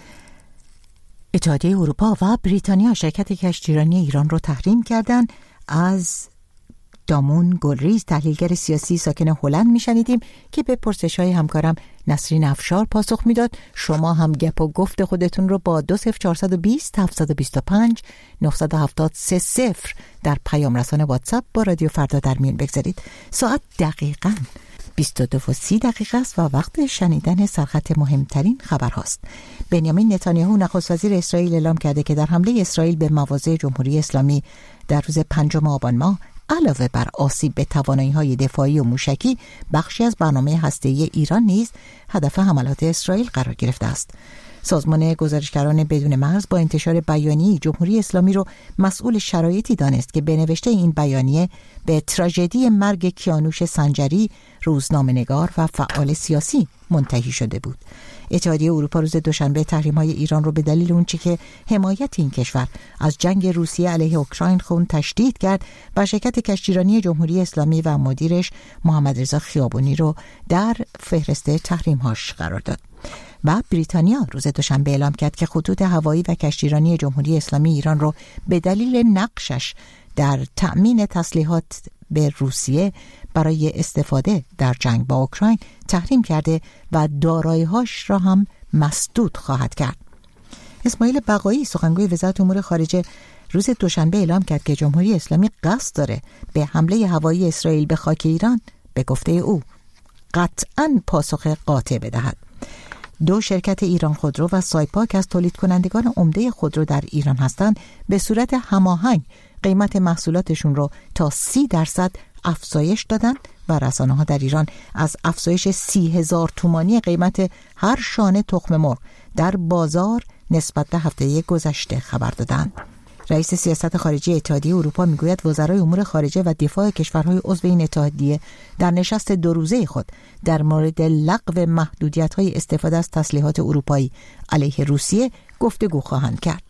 اتحادیه اروپا و بریتانیا شرکت کشتیرانی ایران رو تحریم کردن. از دامون گلریز تحلیلگر سیاسی ساکن هلند میشنیدیم که به پرسش‌های همکارم نسرین افشار پاسخ میداد. شما هم گپ و گفت خودتون رو با دو صفر چهار دو صفر هفت دو پنج نه هفت سه صفر در پیام رسان واتساپ با رادیو فردا در میون بگذارید. ساعت دقیقاً بیست و دو و سی دقیقه است و وقت شنیدن سرخط مهمترین خبرهاست. بنیامین نتانیاهو نخست وزیر اسرائیل اعلام کرده که در حمله اسرائیل به مواضع جمهوری اسلامی در روز پنجم آبان ماه علاوه بر آسیب به توانایی‌های دفاعی و موشکی، بخشی از برنامه هسته‌ای ایران نیز هدف حملات اسرائیل قرار گرفته است. سازمان گزارشگران بدون مرز با انتشار بیانیه جمهوری اسلامی رو مسئول شرایطی دانست که به نوشته این بیانیه به تراژدی مرگ کیانوش سنجری، روزنامه‌نگار و فعال سیاسی منتهی شده بود. اتحادیه اروپا روز دوشنبه تحریم‌های ایران رو به دلیل اونچه که حمایت این کشور از جنگ روسیه علیه اوکراین خون تشدید کرد و شرکت کشتیرانی جمهوری اسلامی و مدیرش محمد رضا خیابانی رو در فهرست تحریم‌هاش قرار داد. و بریتانیا روز دوشنبه اعلام کرد که خطوط هوایی و کشتیرانی جمهوری اسلامی ایران رو به دلیل نقشش در تأمین تسلیحات به روسیه برای استفاده در جنگ با اوکراین تحریم کرده و دارایی‌هاش را هم مسدود خواهد کرد. اسماعیل بقایی سخنگوی وزارت امور خارجه روز دوشنبه اعلام کرد که جمهوری اسلامی قصد داره به حمله هوایی اسرائیل به خاک ایران به گفته او قطعاً پاسخ قاطع بدهد. دو شرکت ایران خودرو و سایپاک از تولید کنندگان عمده خودرو در ایران هستند به صورت هماهنگ قیمت محصولاتشون رو تا سی درصد افزایش دادن و رسانه‌ها در ایران از افزایش سی هزار تومانی قیمت هر شانه تخم مرغ در بازار نسبت به هفته گذشته خبر دادند. رئیس سیاست خارجی اتحادیه اروپا میگوید وزرای امور خارجه و دفاع کشورهای عضو این اتحادیه در نشست دو روزه خود در مورد لغو محدودیت‌های استفاده از تسلیحات اروپایی علیه روسیه گفتگو خواهند کرد.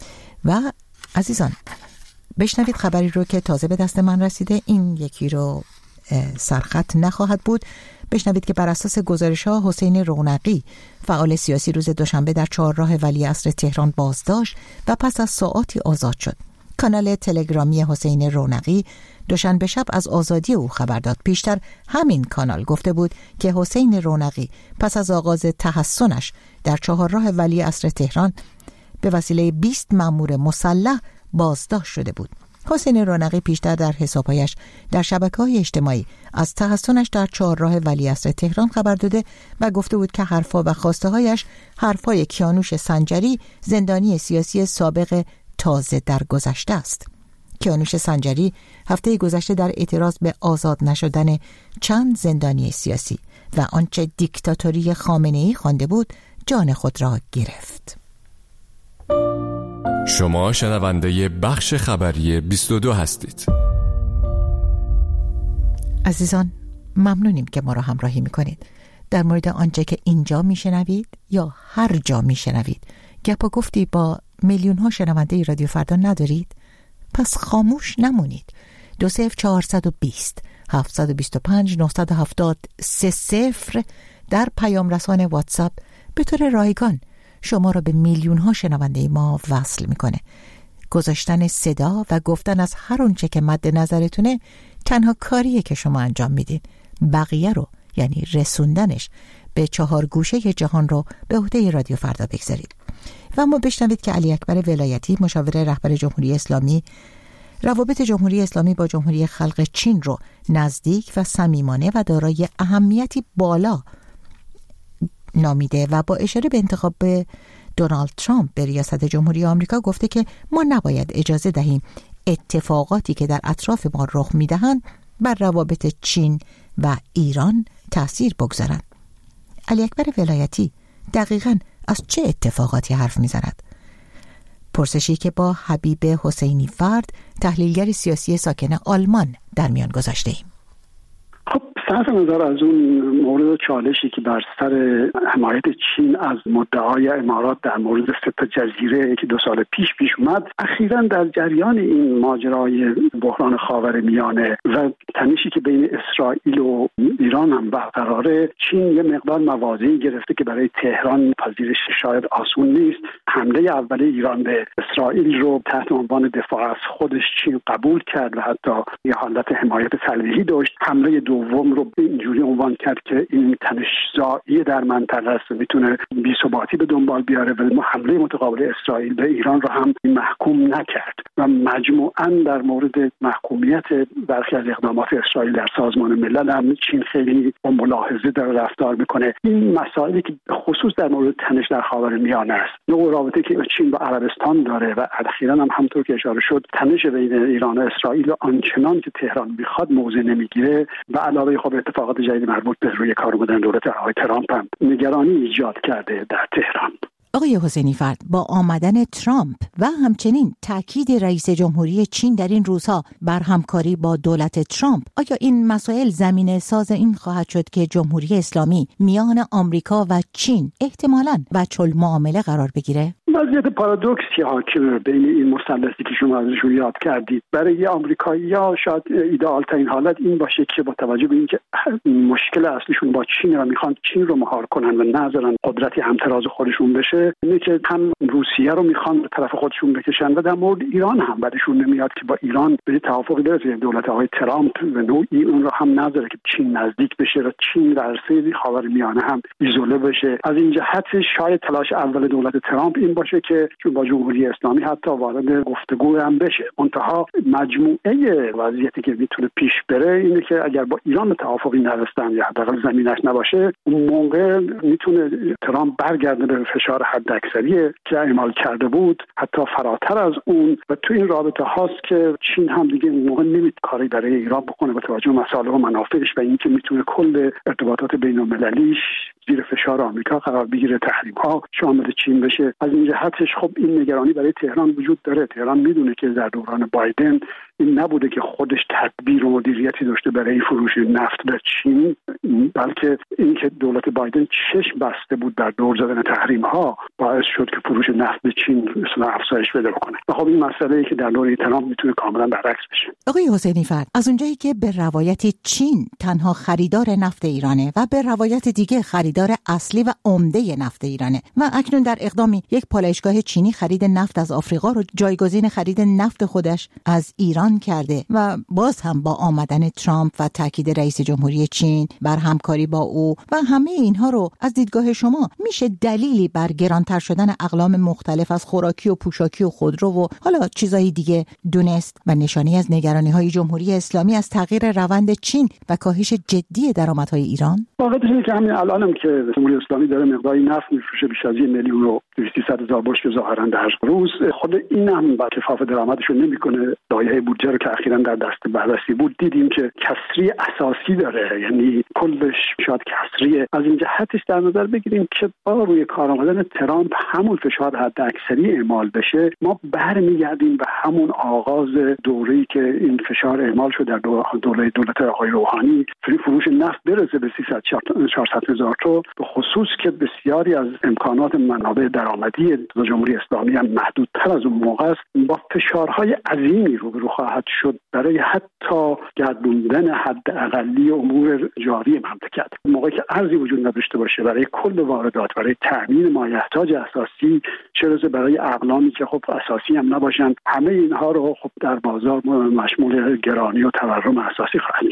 و عزیزان بشنوید خبری رو که تازه به دست من رسیده. این یکی رو سرخط نخواهد بود. بشنوید که بر اساس گزارش‌ها حسین رونقی فعال سیاسی روز دوشنبه در چهارراه ولیعصر تهران بازداشت و پس از ساعاتی آزاد شد. کانال تلگرامی حسین رونقی دوشنبه شب از آزادی او خبر داد. پیشتر همین کانال گفته بود که حسین رونقی پس از آغاز تحصنش در چهارراه ولیعصر تهران به وسیله بیست مأمور مسلح بازداشت شده بود. حسین رونقی پیشتر در حسابهایش در شبکه‌های اجتماعی از تحصنش در چهارراه ولیعصر تهران خبر داده و گفته بود که حرفا و خواسته هایش حرفای کیانوش سنجری، زندانی سیاسی سابق تازه در گذشته است. کیانوش سنجری هفته گذشته در اعتراض به آزاد نشدن چند زندانی سیاسی و آنچه دیکتاتوری خامنه‌ای خوانده بود جان خود را گرفت. شما شنونده بخش خبری بیست و دو هستید. عزیزان ممنونیم که ما را همراهی میکنید. در مورد آنچه که اینجا میشنوید یا هر جا میشنوید گپ و گفتی با میلیون ها شنونده رادیو فردا ندارید؟ پس خاموش نمونید. دو صفر چهار دو صفر هفت دو پنج نه هفت سه صفر در پیام رسان واتساپ به طور رایگان شما را به میلیون ها شنونده ما وصل میکنه. گذاشتن صدا و گفتن از هر اونچه که مد نظرتونه تنها کاریه که شما انجام میدین. بقیه رو یعنی رسوندنش به چهار گوشه جهان رو به عهده رادیو فردا بگذارید. و ما بشنوید که علی اکبر ولایتی مشاور رهبر جمهوری اسلامی روابط جمهوری اسلامی با جمهوری خلق چین رو نزدیک و صمیمانه و دارای اهمیتی بالا نامیده و با اشاره به انتخاب دونالد ترامپ به ریاست جمهوری آمریکا گفته که ما نباید اجازه دهیم اتفاقاتی که در اطراف ما رخ میدهند بر روابط چین و ایران تأثیر بگذارند. علی اکبر ولایتی دقیقاً از چه اتفاقاتی حرف میزند؟ پرسشی که با حبیب حسینی فرد تحلیلگر سیاسی ساکن آلمان در میان گذاشته ایم. خب صرف نظر از اون مورد چالشی که بر سر حمایت چین از مدعای امارات در مورد سه جزیره که دو سال پیش پیش اومد، اخیراً در جریان این ماجرای بحران خاورمیانه و تنشی که بین اسرائیل و ایران هم برقراره، چین یه مقدار مواضعی گرفته که برای تهران پذیرش شاید آسون نیست. حمله اول ایران به اسرائیل رو تحت عنوان دفاع از خودش چین قبول کرد و حتی یه حالت حمایت تلویحی داشت. حمله دوم رو اینجوری عنوان کرد که این تنش‌زایی در منطقه است و میتونه بی‌ثباتی به دنبال بیاره و حمله متقابل اسرائیل به ایران رو هم محکوم نکرد و مجموعاً در مورد محکومیت برخی از اقدامات اسرائیل در سازمان ملل هم چین خیلی با ملاحظه داره رفتار میکنه. این مسائلی که خصوص در مورد تنش در خاورمیانه است، نوع رابطه که چین با عربستان داره و اخیراً هم همونطور که اشاره شد تنش بین ایران و اسرائیل آنچنان که تهران میخواد موضع نمیگیره و علاوه خب اتفاقات جدید مربوط به روی کار بودن دولت آقای ترامپ هم نگرانی ایجاد کرده در تهران. آقای حسینی فرد، با آمدن ترامپ و همچنین تاکید رئیس جمهوری چین در این روزها بر همکاری با دولت ترامپ، آیا این مسائل زمینه ساز این خواهد شد که جمهوری اسلامی میان آمریکا و چین احتمالاً وجه المعامله قرار بگیره؟ وضعیت پارادوکسی حاکم بین این مثلثی که شما ازش یاد کردید. برای آمریکایی‌ها شاید ایدئال ترین حالت این باشه که با توجه به اینکه مشکل اصلیشون با چین و میخوان چین رو مهار کنن و نذارن قدرتی همتراز خودشون بشه، اینه که هم روسیه رو میخوان به طرف خودشون بکشن و در مورد ایران هم بعدشون نمیاد که با ایران به توافقی برسه. دولت آقای ترامپ و نوعی اون رو هم نذاره که چین نزدیک بشه و چین در عرصه خاورمیانه هم ایزوله بشه. از این جهت شاید تلاش اول دولت ترامپ این باشه که چون با جمهوری اسلامی حتی وارد گفتگو هم بشه. منتها مجموعه وضعیتی که میتونه پیش بره اینه که اگر با ایران به توافقی نرسن یا حداقل زمینش نباشه، اون موقع میتونه ترامپ برگرده به فشار حداکثری که اعمال کرده بود، حتی فراتر از اون. و تو این رابطه هاست که چین هم دیگه اون موقع نمیتونه کاری برای ایران بکنه با توجه به مصالح و منافعش و اینکه میتونه کل ارتباطات بین‌المللیش زیر فشار آمریکا قرار بگیره، تحریم ها شامل چین بشه. از این جهتش خب این نگرانی برای تهران وجود داره. تهران میدونه که در دوران بایدن این نبوده که خودش تدبیر و مدیریتی داشته برای فروش نفت به چین، بلکه اینکه دولت بایدن چشم بسته بود در دور زدن تحریم ها باعث شد که فروش نفت به چین مثلا افزایش پیدا کنه. و خب این مسئله که در دوره ترامپ میتونه کاملا برعکس بشه. آقای حسینی فرد، از اونجایی که به روایت چین تنها خریدار نفت ایرانه و به روایت دیگه خریدار اصلی و عمده نفت ایرانه و اکنون در اقدامی یک پالایشگاه چینی خرید نفت از آفریقا رو جایگزین خرید نفت خودش از ایران کرده و باز هم با آمدن ترامپ و تاکید رئیس جمهوری چین بر همکاری با او و همه اینها رو از دیدگاه شما میشه دلیلی بر گرانتر شدن اقلام مختلف از خوراکی و پوشاکی و خودرو و حالا چیزایی دیگه دونست و نشانی از نگرانی‌های جمهوری اسلامی از تغییر روند چین و کاهش جدی درآمدهای ایران؟ واقعیت اینه که همین الانم که جمهوری اسلامی داره مقداری نفت میفروشه بیش از یک میلیون و دویست هزار بشکه ظاهرا در روز، خود این هم با کفاف درآمدش رو نمیکنه. لایحه بودجه رو که اخیراً در دست بررسی بود دیدیم که کسری اساسی داره، یعنی کلش شاید کسریه. از این جهتش در نظر بگیریم که با روی کار آمدن ترامپ همون فشار حداکثری اعمال بشه، ما برمیگردیم به همون آغاز دوره‌ای که این فشار اعمال شد در دوره دولت آقای روحانی، فروش نفت برسه به سیصد چهارصد هزار تا، به خصوص که بسیاری از امکانات منابع درآمدی جمهوری اسلامی هم محدودتر از اون موقع است. با فشارهای عظیمی روبرو خواهد شد برای حتی گردوندن حد اقلی امور جاری مملکت. موقعی که ارزی وجود نداشته باشه برای کل واردات، برای تامین مایحتاج اساسی، چه روزه برای اقلامی که خب اساسی هم نباشن، همه اینها رو خب در بازار مشمول گرانی و تورم اساسی خواهد کرد.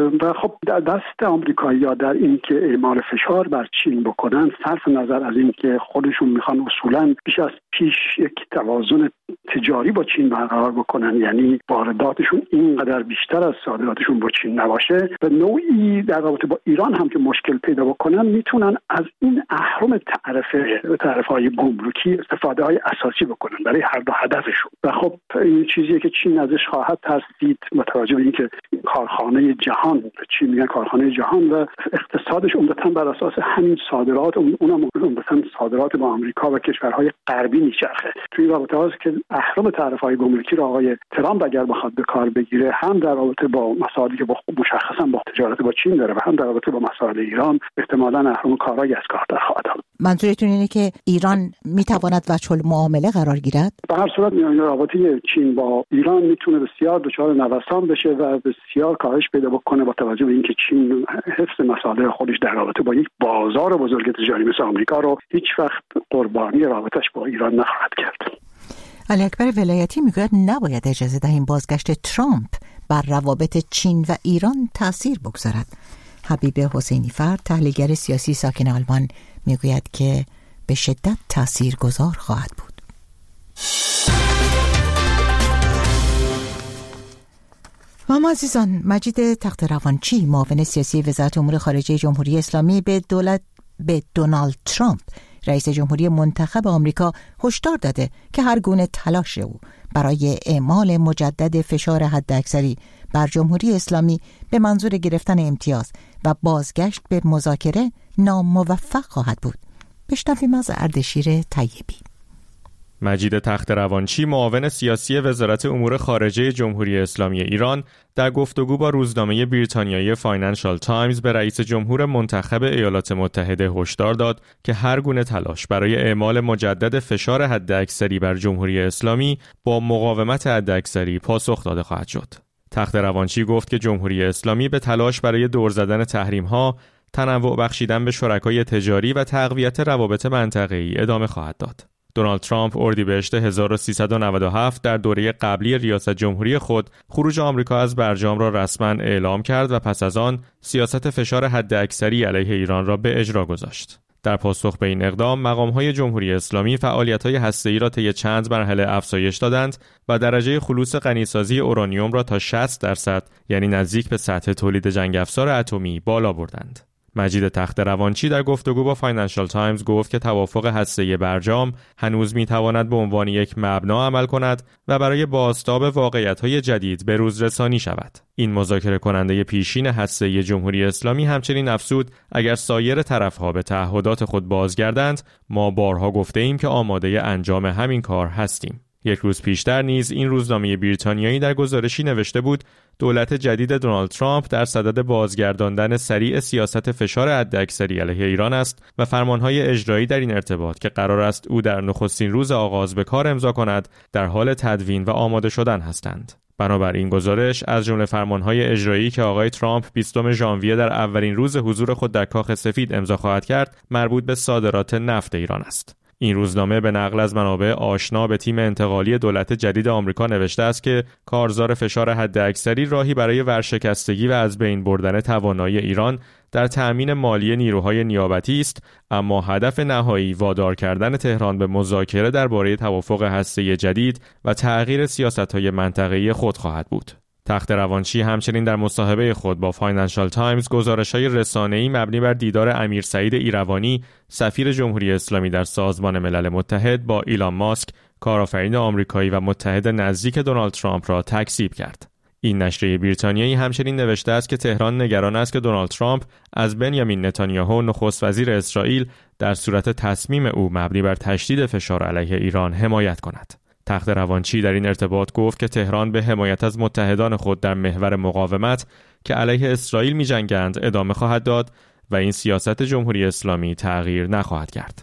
و خب در دست آمریکایی‌ها در این که اعمال فشار بر چین بکنن، صرف نظر از این که خودشون میخوان اصولاً بیش از پیش یک توازن تجاری با چین برقرار بکنن، یعنی وارداتشون اینقدر بیشتر از صادراتشون با چین نباشه، و نوعی در رابطه با ایران هم که مشکل پیدا بکنن، میتونن از این اهرم تعرفه تعرفه‌های گمرکی استفاده های اساسی بکنن برای هر دو هدفشون. و خب این چیزیه که چین ازش خواهد ترسید، متوجه به این که کارخانه جهان، چین میگن کارخانه جهان، و اقتصادش عمدتاً بر اساس همین صادرات، اونم عمدتاً صادرات با آمریکا و کشورهای غربی میچرخه. توی رابطه هاست که اهرم تعرفه‌های گمرکی را آقای ترامپ اگر بخواد به کار بگیره، هم در رابطه با مسائلی که با مشخصاً با تجارت با چین داره و هم در رابطه با مسائل ایران، احتمالاً اهرم کارایی از کار در خواهد آمد. منظورتون اینه که ایران میتواند وجه المعامله قرار گیرد؟ به هر صورت رابطه چین با ایران میتونه بسیار دچار نوسان بشه و بسیار کاهش پیدا بکنه، با توجه به اینکه چین حفظ مصالح خودش در رابطه با یک بازار بزرگ تجاری مثل آمریکا رو هیچ وقت قربانی رابطش با ایران نخواهد کرد. علی اکبر ولایتی میگوید نباید اجازه دهیم بازگشت ترامپ بر روابط چین و ایران تأثیر بگذارد. حبیب حسینی فرد، تحلیلگر سیاسی ساکن آلمان، میگوید که به شدت تأثیرگذار خواهد بود. و ما عزیزان، مجید تخت‌روانچی، معاون سیاسی وزارت امور خارجه جمهوری اسلامی، به دولت به دونالد ترامپ، رئیس جمهوری منتخب آمریکا، هشدار داده که هر گونه تلاش او برای اعمال مجدد فشار حداکثری بر جمهوری اسلامی به منظور گرفتن امتیاز و بازگشت به مذاکره ناموفق خواهد بود. بشنویم از اردشیر طیبی. مجید تخت‌روانچی، معاون سیاسی وزارت امور خارجه جمهوری اسلامی ایران، در گفتگو با روزنامه بریتانیایی فاینانشال تایمز به رئیس جمهور منتخب ایالات متحده هشدار داد که هر گونه تلاش برای اعمال مجدد فشار حداکثری بر جمهوری اسلامی با مقاومت حداکثری پاسخ داده خواهد شد. تخت‌روانچی گفت که جمهوری اسلامی به تلاش برای دور زدن تحریم‌ها، تنوع بخشیدن به شرکای تجاری و تقویت روابط منطقه‌ای ادامه خواهد داد. دونالد ترامپ اردیبهشت هزار و سیصد و نود و هفت در دوره قبلی ریاست جمهوری خود خروج آمریکا از برجام را رسما اعلام کرد و پس از آن سیاست فشار حداکثری علیه ایران را به اجرا گذاشت. در پاسخ به این اقدام، مقام‌های جمهوری اسلامی فعالیت‌های هسته‌ای را طی چند مرحله افزایش دادند و درجه خلوص غنیسازی اورانیوم را تا شصت درصد، یعنی نزدیک به سطح تولید جنگ افزار اتمی، بالا بردند. مجید تخت‌روانچی در گفتگو با فاینانشال تایمز گفت که توافق هسته‌ای برجام هنوز می‌تواند به عنوان یک مبنا عمل کند و برای بازتاب واقعیت‌های جدید به روز رسانی شود. این مذاکره کننده پیشین هسته‌ای جمهوری اسلامی همچنین افزود اگر سایر طرف‌ها به تعهدات خود بازگردند، ما بارها گفته‌ایم که آماده انجام همین کار هستیم. یک روز پیشتر نیز این روزنامه بریتانیایی در گزارشی نوشته بود دولت جدید دونالد ترامپ در صدد بازگرداندن سریع سیاست فشار حداکثری علیه ایران است و فرمانهای اجرایی در این ارتباط که قرار است او در نخستین روز آغاز به کار امضا کند در حال تدوین و آماده شدن هستند. بنابراین گزارش از جمله فرمانهای اجرایی که آقای ترامپ بیستم ژانویه در اولین روز حضور خود در کاخ سفید امضا خواهد کرد مربوط به صادرات نفت ایران است. این روزنامه به نقل از منابع آشنا به تیم انتقالی دولت جدید آمریکا نوشته است که کارزار فشار حداکثری راهی برای ورشکستگی و از بین بردن توانایی ایران در تأمین مالی نیروهای نیابتی است، اما هدف نهایی وادار کردن تهران به مذاکره درباره توافق هسته‌ای جدید و تغییر سیاست‌های منطقه‌ای خود خواهد بود. تخت‌روانچی همچنین در مصاحبه خود با فاینانشال تایمز گزارش‌های رسانه‌ای مبنی بر دیدار امیر سعید ایروانی، سفیر جمهوری اسلامی در سازمان ملل متحد، با ایلان ماسک، کارآفرین آمریکایی و متحد نزدیک دونالد ترامپ را تکذیب کرد. این نشریه بریتانیایی همچنین نوشته است که تهران نگران است که دونالد ترامپ از بنیامین نتانیاهو، نخست وزیر اسرائیل، در صورت تصمیم او مبنی بر تشدید فشار علیه ایران حمایت کند. تخت‌روانچی در این ارتباط گفت که تهران به حمایت از متحدان خود در محور مقاومت که علیه اسرائیل می‌جنگند ادامه خواهد داد و این سیاست جمهوری اسلامی تغییر نخواهد کرد.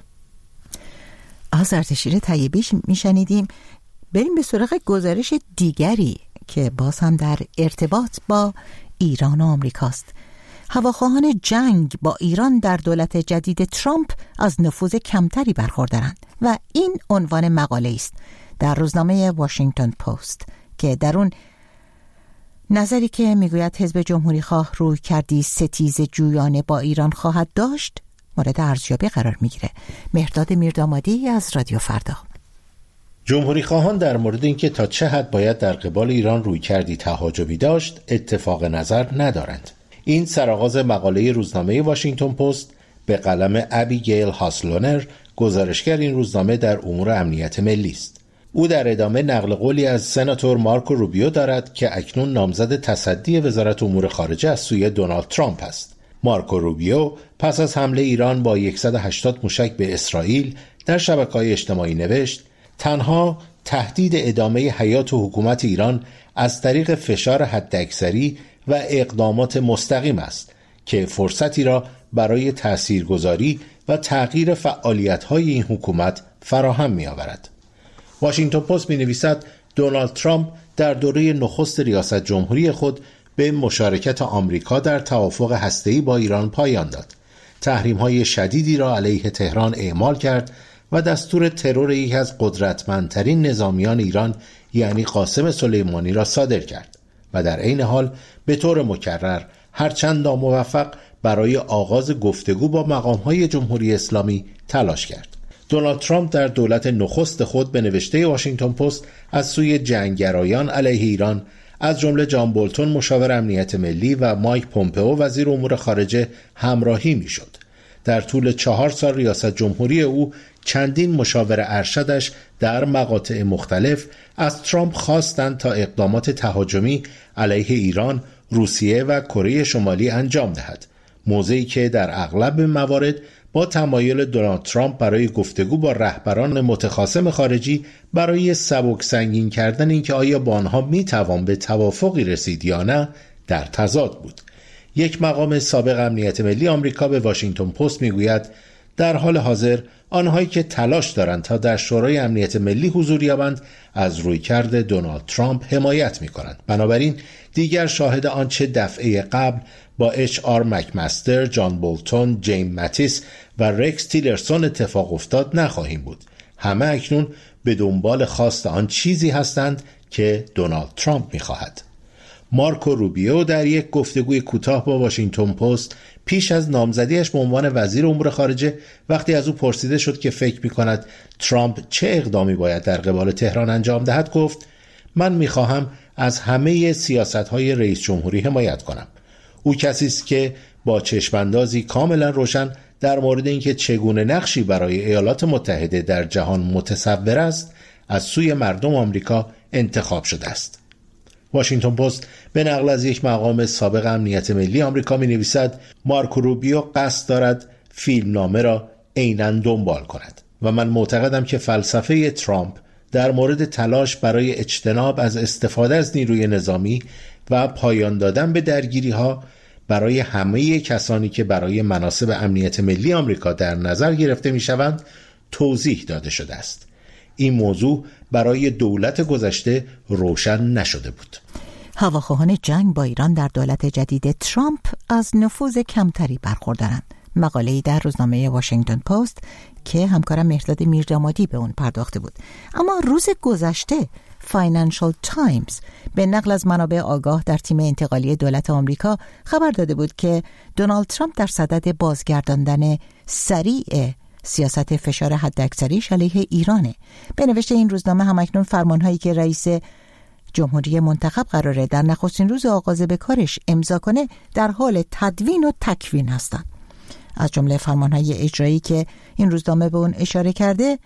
از اردشیر طیبی میشنیدیم. بریم به سراغ گزارش دیگری که باز هم در ارتباط با ایران و آمریکاست. هواخواهان جنگ با ایران در دولت جدید ترامپ از نفوذ کمتری برخوردارند و این عنوان مقاله است در روزنامه واشنگتن پست که در اون نظری که میگوید حزب جمهوری خواه روی کردی ستیز جویانه با ایران خواهد داشت مورد ارزیابی قرار میگیره. مهرداد میردامادی از رادیو فردا. جمهوری خواهان در مورد اینکه تا چه حد باید در قبال ایران روی کردی تهاجمی داشت اتفاق نظر ندارند. این سرآغاز مقاله روزنامه واشنگتن پست به قلم ابیگیل هاسلونر، گزارشگر این روزنامه در امور امنیت ملی است. او در ادامه نقل قولی از سناتور مارکو روبیو دارد که اکنون نامزد تصدی وزارت امور خارجه از سوی دونالد ترامپ است. مارکو روبیو پس از حمله ایران با صد و هشتاد موشک به اسرائیل در شبکه‌های اجتماعی نوشت: تنها تهدید ادامه حیات و حکومت ایران از طریق فشار حداکثری و اقدامات مستقیم است که فرصتی را برای تاثیرگذاری و تغییر فعالیت‌های این حکومت فراهم می‌آورد. واشنگتن پست می‌نویسد دونالد ترامپ در دوره نخست ریاست جمهوری خود به مشارکت آمریکا در توافق هسته‌ای با ایران پایان داد. تحریم‌های شدیدی را علیه تهران اعمال کرد و دستور ترور یکی از قدرتمندترین نظامیان ایران یعنی قاسم سلیمانی را صادر کرد و در عین حال به طور مکرر هرچند ناموفق برای آغاز گفتگو با مقام‌های جمهوری اسلامی تلاش کرد. دونالد ترامپ در دولت نخست خود به نوشته واشنگتن پست از سوی جنگگرایان علیه ایران از جمله جان بولتون مشاور امنیت ملی و مایک پومپئو وزیر امور خارجه همراهی می‌شد. در طول چهار سال ریاست جمهوری او چندین مشاور ارشدش در مقاطع مختلف از ترامپ خواستند تا اقدامات تهاجمی علیه ایران، روسیه و کره شمالی انجام دهد. موضعی که در اغلب موارد با تمایل دونالد ترامپ برای گفتگو با رهبران متخاصم خارجی برای سبک سنگین کردن اینکه آیا با آنها میتوان به توافقی رسید یا نه در تضاد بود. یک مقام سابق امنیت ملی آمریکا به واشنگتن پست میگوید در حال حاضر آنهایی که تلاش دارند تا در شورای امنیت ملی حضور یابند از رویکرد دونالد ترامپ حمایت می‌کنند. بنابراین دیگر شاهد آنچه دفعه قبل با اچ آر مکمستر، جان بولتون، جیم ماتیس و رکس تیلرسون اتفاق افتاد نخواهیم بود. همه اکنون به دنبال خواست آن چیزی هستند که دونالد ترامپ می‌خواهد. مارکو روبیو در یک گفتگوی کوتاه با واشنگتن پست پیش از نامزدیش به عنوان وزیر امور خارجه وقتی از او پرسیده شد که فکر می‌کند ترامپ چه اقدامی باید در قبال تهران انجام دهد گفت: من می‌خواهم از همه سیاست‌های رئیس جمهوری حمایت کنم. او کسی است که با چشم‌اندازی کاملا روشن در مورد اینکه چگونه نقشی برای ایالات متحده در جهان متصور است از سوی مردم آمریکا انتخاب شده است. واشنگتن پست به نقل از یک مقام سابق امنیت ملی آمریکا می نویسد مارکو روبیو قصد دارد فیلمنامه را عیناً دنبال کند و من معتقدم که فلسفه ترامپ در مورد تلاش برای اجتناب از استفاده از نیروی نظامی و پایان دادن به درگیری ها برای همه کسانی که برای مناصب امنیت ملی آمریکا در نظر گرفته می شوند توضیح داده شده است. این موضوع برای دولت گذشته روشن نشده بود. هواخواهان جنگ با ایران در دولت جدید ترامپ از نفوذ کمتری برخوردارند. مقاله‌ای در روزنامه واشنگتن پست که همکارم مهرداد میردامادی به اون پرداخته بود. اما روز گذشته فاینانشال تایمز به نقل از منابع آگاه در تیم انتقالی دولت آمریکا خبر داده بود که دونالد ترامپ در صدد بازگرداندن سریع سیاست فشار حداکثریش علیه ایرانه. به نوشته این روزنامه همکنون فرمانهایی که رئیس جمهوری منتخب قراره در نخستین روز آغاز به کارش امضا کنه در حال تدوین و تکوین هستند. از جمله فرمانهای اجرایی که این روزنامه به اون اشاره کرده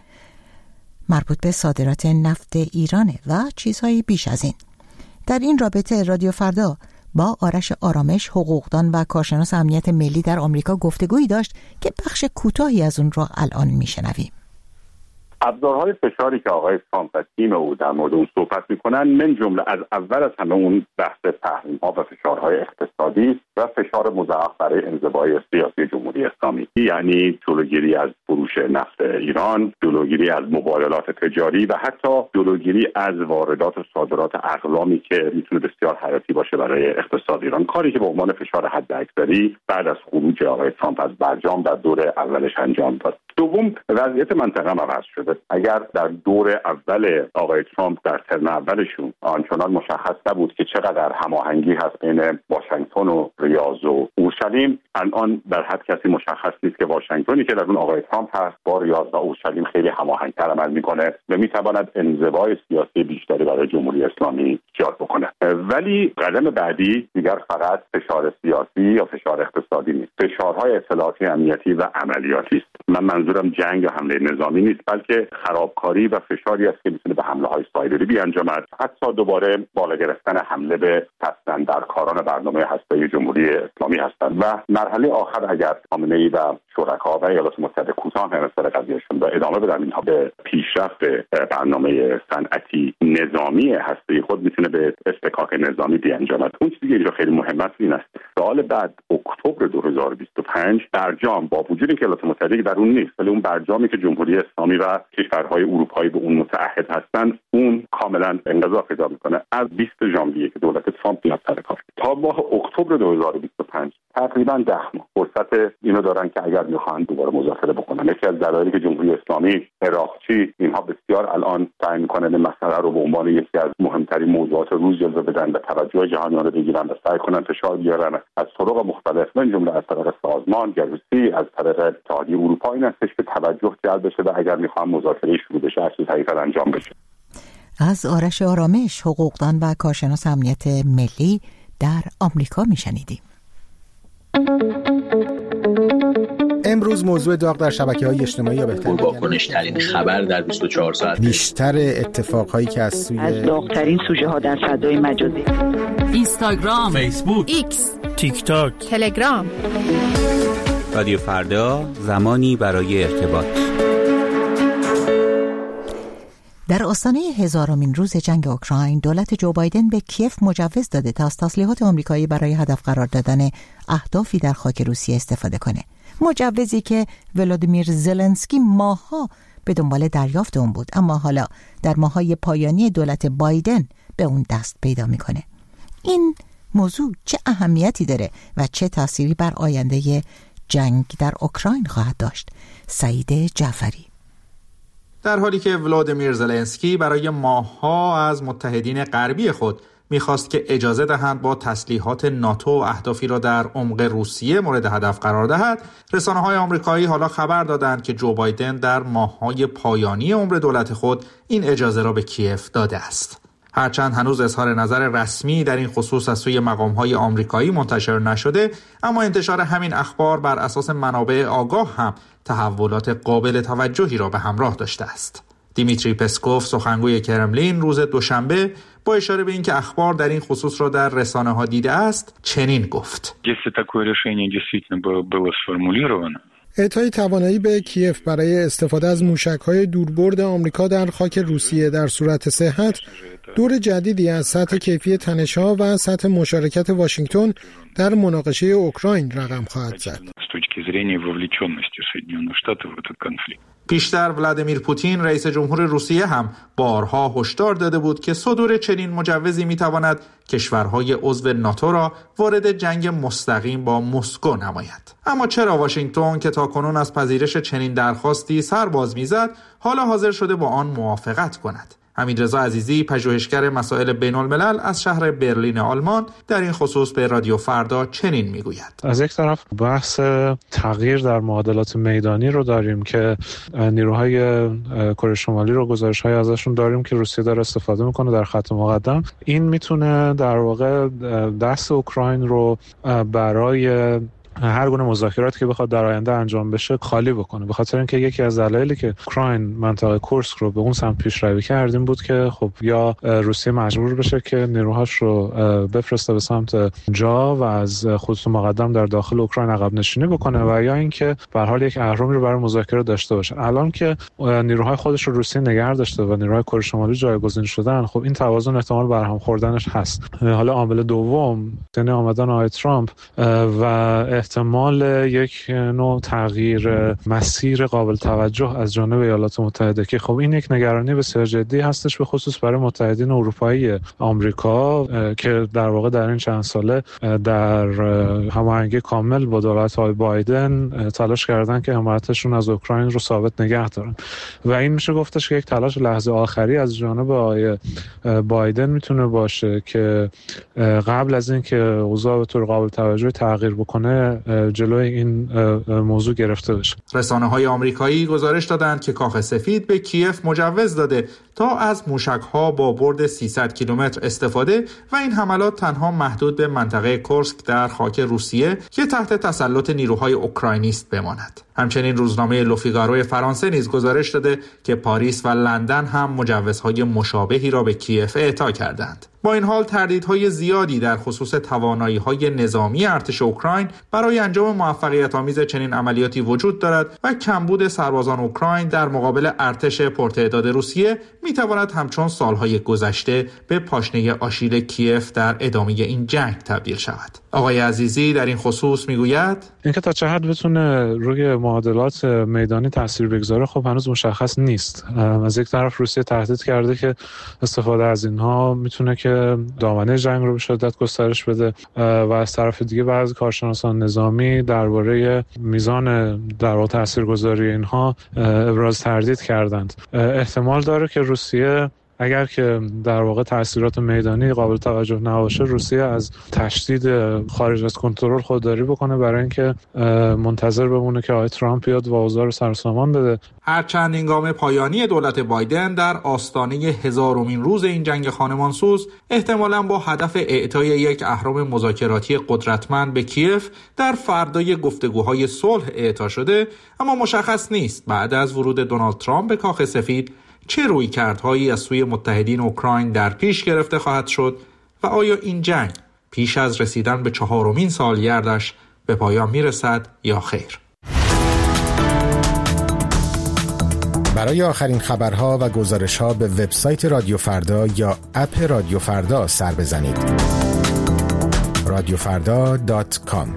مربوط به صادرات نفت ایرانه و چیزهای بیش از این. در این رابطه رادیو فردا با آرش آرامش، حقوقدان و کارشناس امنیت ملی در آمریکا گفتگویی داشت که بخش کوتاهی از اون را الان میشنویم. ابزارهای فشاری که آقای ترامپ و تیم او در مورد اون صحبت میکنن من جمله از اول از همه اون بحث تحریم‌ها و فشارهای اقتصادی و فشار مضاعف برای انزوای سیاسی جمهوری اسلامی، یعنی جلوگیری از فروش نفت ایران، جلوگیری از مبادلات تجاری و حتی جلوگیری از واردات و صادرات اقلامی که میتونه بسیار حیاتی باشه برای اقتصاد ایران، کاری که به عنوان فشار حداکثری بعد از خروج آقای ترامپ از برجام در دور اولش انجام داد. دوم، وضعیت منطقه عوض شده. جالبه اگر در دور اول آقای ترامپ در ترم اولشون آنچنان مشخص نبود که چقدر هماهنگی هست بین واشنگتن و ریاض و اورشلیم، الان در حد کسی مشخص نیست که واشنگتنی که در اون آقای ترامپ هست با ریاض و اورشلیم خیلی هماهنگتر عمل میکنه و میتواند انزوای سیاسی بیشتری برای جمهوری اسلامی ایجاد بکنه. ولی قدم بعدی دیگر فقط فشار سیاسی یا فشار اقتصادی نیست، فشارهای اطلاعاتی، امنیتی و عملیاتی است. من منظورم جنگ یا حمله نظامی نیست، بلکه خرابکاری و فشاری است که میتونه به حمله‌های سایبری بیانجامد، حتی دوباره بالا گرفتن حمله به پس‌اندرکاران برنامه هسته‌ای جمهوری اسلامی هستند. و مرحله آخر اگر خامنه‌ای و شرکا و ایالات متحده کوتاه نظر قضیهشون و ادامه بدن اینها به پیشرفت برنامه صنعتی نظامی هسته‌ای خود، میتونه به استکاک نظامی بیانجامد. اون چیزی که اینجا خیلی مهم است این است سال بعد اکتبر دو هزار و بیست و پنج برجام با وجود اینکه ایالات متحده در اون نیست، ولی اون برجامی که جمهوری اسلامی و کشورهای اروپایی به اون متعهد هستند اون کاملا انقضا پیدا میکنه از بیست ژانویه که دولت ترامپ میاد سر کار تا ماه اکتبر دو هزار و بیست و پنج تقریبا ده ماه فرصت اینو دارن که اگر میخوان دوباره مذاکره بکنن. یکی از دلایلی که جمهوری اسلامی، عراقچی اینها بسیار الان سعی میکنن این مسئله رو به عنوان یکی از مهمترین موضوعات روز جلوه بدن و توجه جهانیان رو بگیرن و سعی کنن فشار بیارن از طرق مختلف، من جمله از طریق سازمان جاسوسی، از طریق اتحادیه اروپا، این هستش که توجه جلب بشه و اگر میخوان مذاکره شروع بشه هر چیز حقیقت انجام بشه. از آرش آرامش، حقوقدان و کارشناس امنیت ملی در آمریکا میشنیدیم. امروز موضوع داغ در شبکه‌های اجتماعی یا بهتر پرواکنش‌ترین خبر در بیست و چهار ساعت، بیشتر اتفاقهایی که از سوی از داغ‌ترین سوژه‌ها در فضای مجازی، اینستاگرام، فیسبوک، ایکس، تیک تاک، تلگرام. رادیو فردا، زمانی برای ارتباط. در آستانه هزارمین روز جنگ اوکراین، دولت جو بایدن به کیف مجوز داده تا از تسلیحات آمریکایی برای هدف قرار دادن اهدافی در خاک روسیه استفاده کنه. مجوزی که ولادیمیر زلنسکی ماه‌ها به دنبال دریافت اون بود، اما حالا در ماه‌های پایانی دولت بایدن به اون دست پیدا میکنه. این موضوع چه اهمیتی داره و چه تأثیری بر آینده جنگ در اوکراین خواهد داشت؟ سعید جعفری. در حالی که ولادیمیر زلنسکی برای ماه‌ها از متحدین غربی خود میخواست که اجازه دهند با تسلیحات ناتو اهدافی را در عمق روسیه مورد هدف قرار دهد، رسانه‌های آمریکایی حالا خبر دادند که جو بایدن در ماه‌های پایانی عمر دولت خود این اجازه را به کیف داده است. هرچند هنوز اظهار نظر رسمی در این خصوص از سوی مقام‌های آمریکایی منتشر نشده، اما انتشار همین اخبار بر اساس منابع آگاه هم تحولات قابل توجهی را به همراه داشته است. دیمیتری پسکوف، سخنگوی کرملین، روز دوشنبه با اشاره به اینکه اخبار در این خصوص را در رسانه‌ها دیده است، چنین گفت: اعطای توانایی به کیف برای استفاده از موشک‌های دوربرد آمریکا در خاک روسیه در صورت صحت، دور جدیدی از سطح کیفی تنش‌ها و سطح مشارکت واشنگتن در مناقشه اوکراین رقم خواهد زد. پیشتر ولادیمیر پوتین رئیس جمهور روسیه هم بارها هشدار داده بود که صدور چنین مجوزی میتواند کشورهای عضو ناتو را وارد جنگ مستقیم با مسکو نماید. اما چرا واشنگتن که تاکنون از پذیرش چنین درخواستی سر باز میزد، حالا حاضر شده با آن موافقت کند؟ حمیدرضا عزیزی، پژوهشگر مسائل بین الملل از شهر برلین آلمان، در این خصوص به رادیو فردا چنین میگوید: از یک طرف بحث تغییر در معادلات میدانی رو داریم که نیروهای کره شمالی رو گزارش‌های ازشون داریم که روسیه داره استفاده میکنه در خط مقدم. این میتونه در واقع دست اوکراین رو برای هر گونه مذاکراتی که بخواد در آینده انجام بشه خالی بکنه، به خاطر اینکه یکی از دلایلی که اوکراین منطقه کورسک رو به اون سمت پیشروی کرد این بود که خب یا روسیه مجبور بشه که نیروهاش رو بفرسته به سمت جا و از خطوط مقدم در داخل اوکراین عقب نشینی بکنه، و یا اینکه به هر حال یک اهرمی رو برای مذاکره داشته باشه. الان که نیروهای خودش رو روسیه نگه داشته و نیروهای کره شمالی جایگزین شدن، خب این توازن احتمال برهم خوردنش هست. حالا عامل دوم یعنی آمدن آقای ترامپ و احتمال یک نوع تغییر مسیر قابل توجه از جانب ایالات متحده که خب این یک نگرانی بسیار جدی هستش، به خصوص برای متحدین اروپایی آمریکا که در واقع در این چند ساله در هماهنگی کامل با دولت‌های بایدن تلاش کردن که حمایتشون از اوکراین رو ثابت نگه دارن و این میشه گفتش که یک تلاش لحظه آخری از جانب آقای بایدن میتونه باشه که قبل از اینکه اوضاع به طور قابل توجه تغییر بکنه جلوی این موضوع گرفته بشه. رسانه‌های آمریکایی گزارش دادند که کاخ سفید به کیف مجوز داده تا از موشک‌ها با برد سیصد کیلومتر استفاده و این حملات تنها محدود به منطقه کورسک در خاک روسیه که تحت تسلط نیروهای اوکراینی است بماند. همچنین روزنامه لوفیگارو فرانسه نیز گزارش داده که پاریس و لندن هم مجوزهای مشابهی را به کیف اعطا کردند. با این حال تردیدهای زیادی در خصوص توانایی‌های نظامی ارتش اوکراین برای انجام موفقیت‌آمیز چنین عملیاتی وجود دارد و کمبود سربازان اوکراین در مقابل ارتش پرتعداد روسیه می‌تواند همچون سالهای گذشته به پاشنه آشیل کیف در ادامه این جنگ تبدیل شود. آقای عزیزی در این خصوص میگوید اینکه تا چه حد بتونه روی معادلات میدانی تاثیر بگذاره خب هنوز مشخص نیست. از یک طرف روسیه تهدید کرده که استفاده از اینها میتونه که دامنه جنگ رو به شدت گسترش بده و از طرف دیگه بعضی کارشناسان نظامی درباره میزان در واقع تاثیرگذاری اینها ابراز تردید کردند. احتمال داره که روسیه اگر که در واقع تاثیرات میدانی قابل توجه نباشه روسیه از تشدید خارج از کنترل خودداری بکنه برای اینکه منتظر بمونه که آقای ترامپ بیاد و اوضاع رو سرسامان بده. هرچند این گام پایانی دولت بایدن در آستانه هزارمین روز این جنگ خانمانسوز احتمالاً با هدف اعطای یک اهرم مذاکراتی قدرتمند به کیف در فردای گفتگوهای صلح اعطا شده، اما مشخص نیست بعد از ورود دونالد ترامپ به کاخ سفید چه رویکردهایی از سوی متحدین اوکراین در پیش گرفته خواهد شد و آیا این جنگ پیش از رسیدن به چهارمین سالگردش به پایان میرسد یا خیر؟ برای آخرین خبرها و گزارش‌ها به وبسایت رادیو فردا یا اپ رادیو فردا سر بزنید. رادیو فردا دات کام.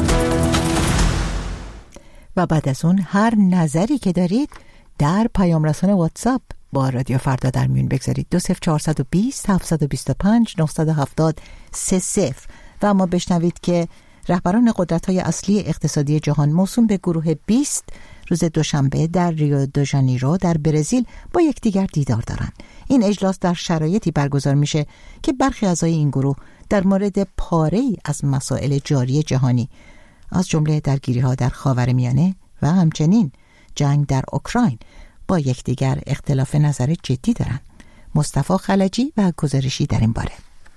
و بعد از اون هر نظری که دارید در پیام رسان واتساپ با رادیو فردا در میون بگذارید. دو صفر چهارصد و بیست هفتصد و بیست و پنج نهصد و هفتاد سه صفر. و اما بشنوید که رهبران قدرت‌های اصلی اقتصادی جهان موسوم به گروه بیست روز دوشنبه در ریو دو ژانیرو در برزیل با یکدیگر دیدار دارند. این اجلاس در شرایطی برگزار میشه که برخی اعضای این گروه در مورد پاره‌ای از مسائل جاری جهانی از جمله درگیری‌ها در خاورمیانه و همچنین جنگ در اوکراین با یکدیگر اختلاف نظر جدی دارند. مصطفی خلجی و گزارشی در این باره.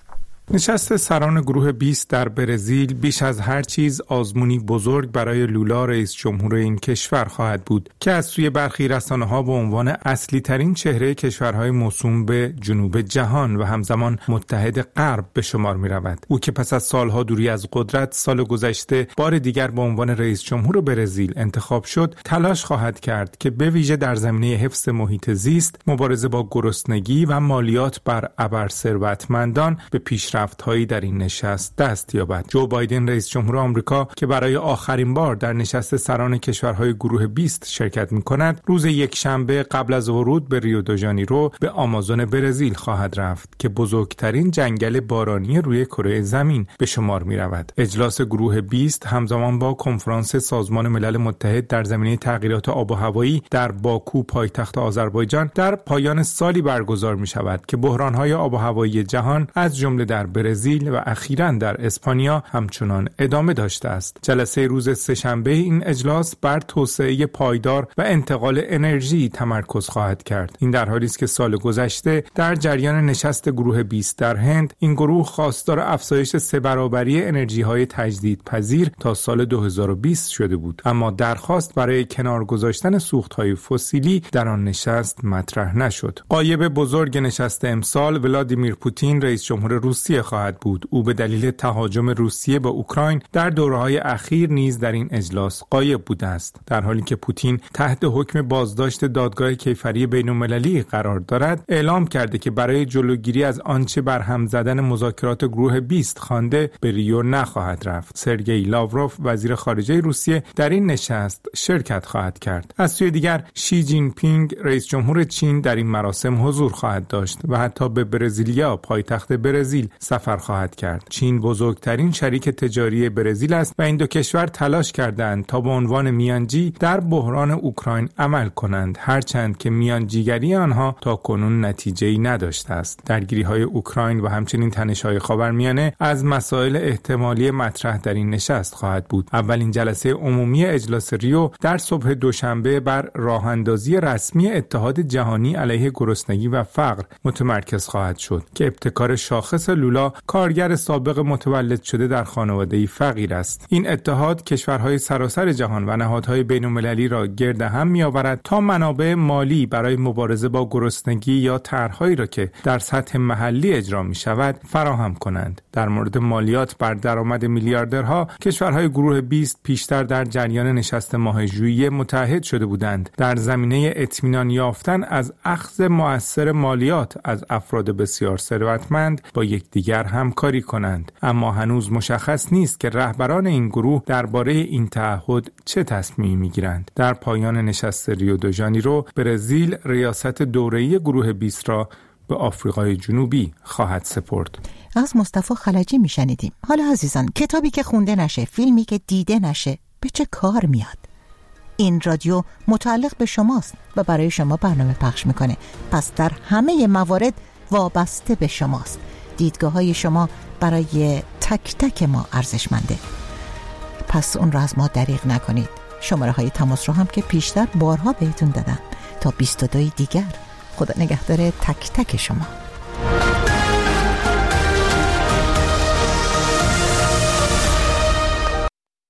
نشست سران گروه بیست در برزیل بیش از هر چیز آزمونی بزرگ برای لولا رئیس جمهور این کشور خواهد بود که از سوی برخی رسانه‌ها به عنوان اصلی ترین چهره کشورهای موسوم به جنوب جهان و همزمان متحد غرب به شمار می رود. او که پس از سالها دوری از قدرت سال گذشته بار دیگر به عنوان رئیس جمهور برزیل انتخاب شد، تلاش خواهد کرد که به ویژه در زمینه حفظ محیط زیست، مبارزه با گرسنگی و مالیات بر ابرثروتمندان به پیش رفت‌هایی در این نشست دست یابد. جو بایدن رئیس جمهور آمریکا که برای آخرین بار در نشست سران کشورهای گروه بیست شرکت می‌کند، روز یکشنبه قبل از ورود به ریو دو ژانیرو به آمازون برزیل خواهد رفت که بزرگترین جنگل بارانی روی کره زمین به شمار می‌رود. اجلاس گروه بیست همزمان با کنفرانس سازمان ملل متحد در زمینه تغییرات آب و هوایی در باکو پایتخت آذربایجان در پایان سالی برگزار می‌شود که بحران‌های آب و هوایی جهان از جمله در برزیل و اخیراً در اسپانیا همچنان ادامه داشته است. جلسه روز سه‌شنبه این اجلاس بر توسعه پایدار و انتقال انرژی تمرکز خواهد کرد. این در حالی است که سال گذشته در جریان نشست گروه بیست در هند این گروه خواستار افزایش سه برابری انرژی‌های تجدیدپذیر تا سال دو هزار و بیست شده بود، اما درخواست برای کنار گذاشتن سوخت‌های فسیلی در آن نشست مطرح نشد. غایب بزرگ نشست امسال ولادیمیر پوتین رئیس جمهور روسیه روسیه خواهد بود. او به دلیل تهاجم روسیه به اوکراین در دوره‌های اخیر نیز در این اجلاس غایب بوده است. در حالی که پوتین تحت حکم بازداشت دادگاه کیفری بین‌المللی قرار دارد، اعلام کرده که برای جلوگیری از آنچه برهم زدن مذاکرات گروه بیست خوانده به ریو نخواهد رفت. سرگئی لاوروف وزیر خارجه روسیه در این نشست شرکت خواهد کرد. از سوی دیگر شی جین پینگ رئیس جمهور چین در این مراسم حضور خواهد داشت و حتی به برزیلیا پایتخت برزیل سفر خواهد کرد. چین بزرگترین شریک تجاری برزیل است و این دو کشور تلاش کردند تا به عنوان میانجی در بحران اوکراین عمل کنند، هرچند که میانجیگری آنها تا کنون نتیجه‌ای نداشته است. درگیری‌های اوکراین و همچنین تنش‌های خاورمیانه از مسائل احتمالی مطرح در این نشست خواهد بود. اولین جلسه عمومی اجلاس ریو در صبح دوشنبه بر راه‌اندازی رسمی اتحاد جهانی علیه گرسنگی و فقر متمرکز خواهد شد که ابتکار شاخص لولا کارگر سابق متولد شده در خانواده‌ای فقیر است. این اتحاد کشورهای سراسر جهان و نهادهای بین‌المللی را گرد هم می‌آورد تا منابع مالی برای مبارزه با گرسنگی یا طرح‌هایی را که در سطح محلی اجرا می‌شود فراهم کنند. در مورد مالیات بر درآمد میلیاردرها، کشورهای گروه بیست پیشتر در جریان نشست ماه ژوئیه متحد شده بودند در زمینه اطمینان یافتن از اخذ مؤثر مالیات از افراد بسیار ثروتمند با یکدیگر همکاری کنند، اما هنوز مشخص نیست که رهبران این گروه درباره این تعهد چه تصمیمی میگیرند. در پایان نشست ریو دو ژانیرو، برزیل ریاست دوره‌ای گروه بیست را به آفریقای جنوبی خواهد سپرد. از مصطفی خلجی میشنیدیم. حالا عزیزان، کتابی که خونده نشه، فیلمی که دیده نشه، به چه کار میاد؟ این رادیو متعلق به شماست و برای شما برنامه پخش میکنه، پس در همه موارد وابسته به شماست. دیدگاه های شما برای تک تک ما ارزشمنده، پس اون رو از ما دریغ نکنید. شماره های تماس رو هم که پیشتر بارها بهتون دادم. تا بیست و دو دیگر، خدا نگهدار تک تک شما.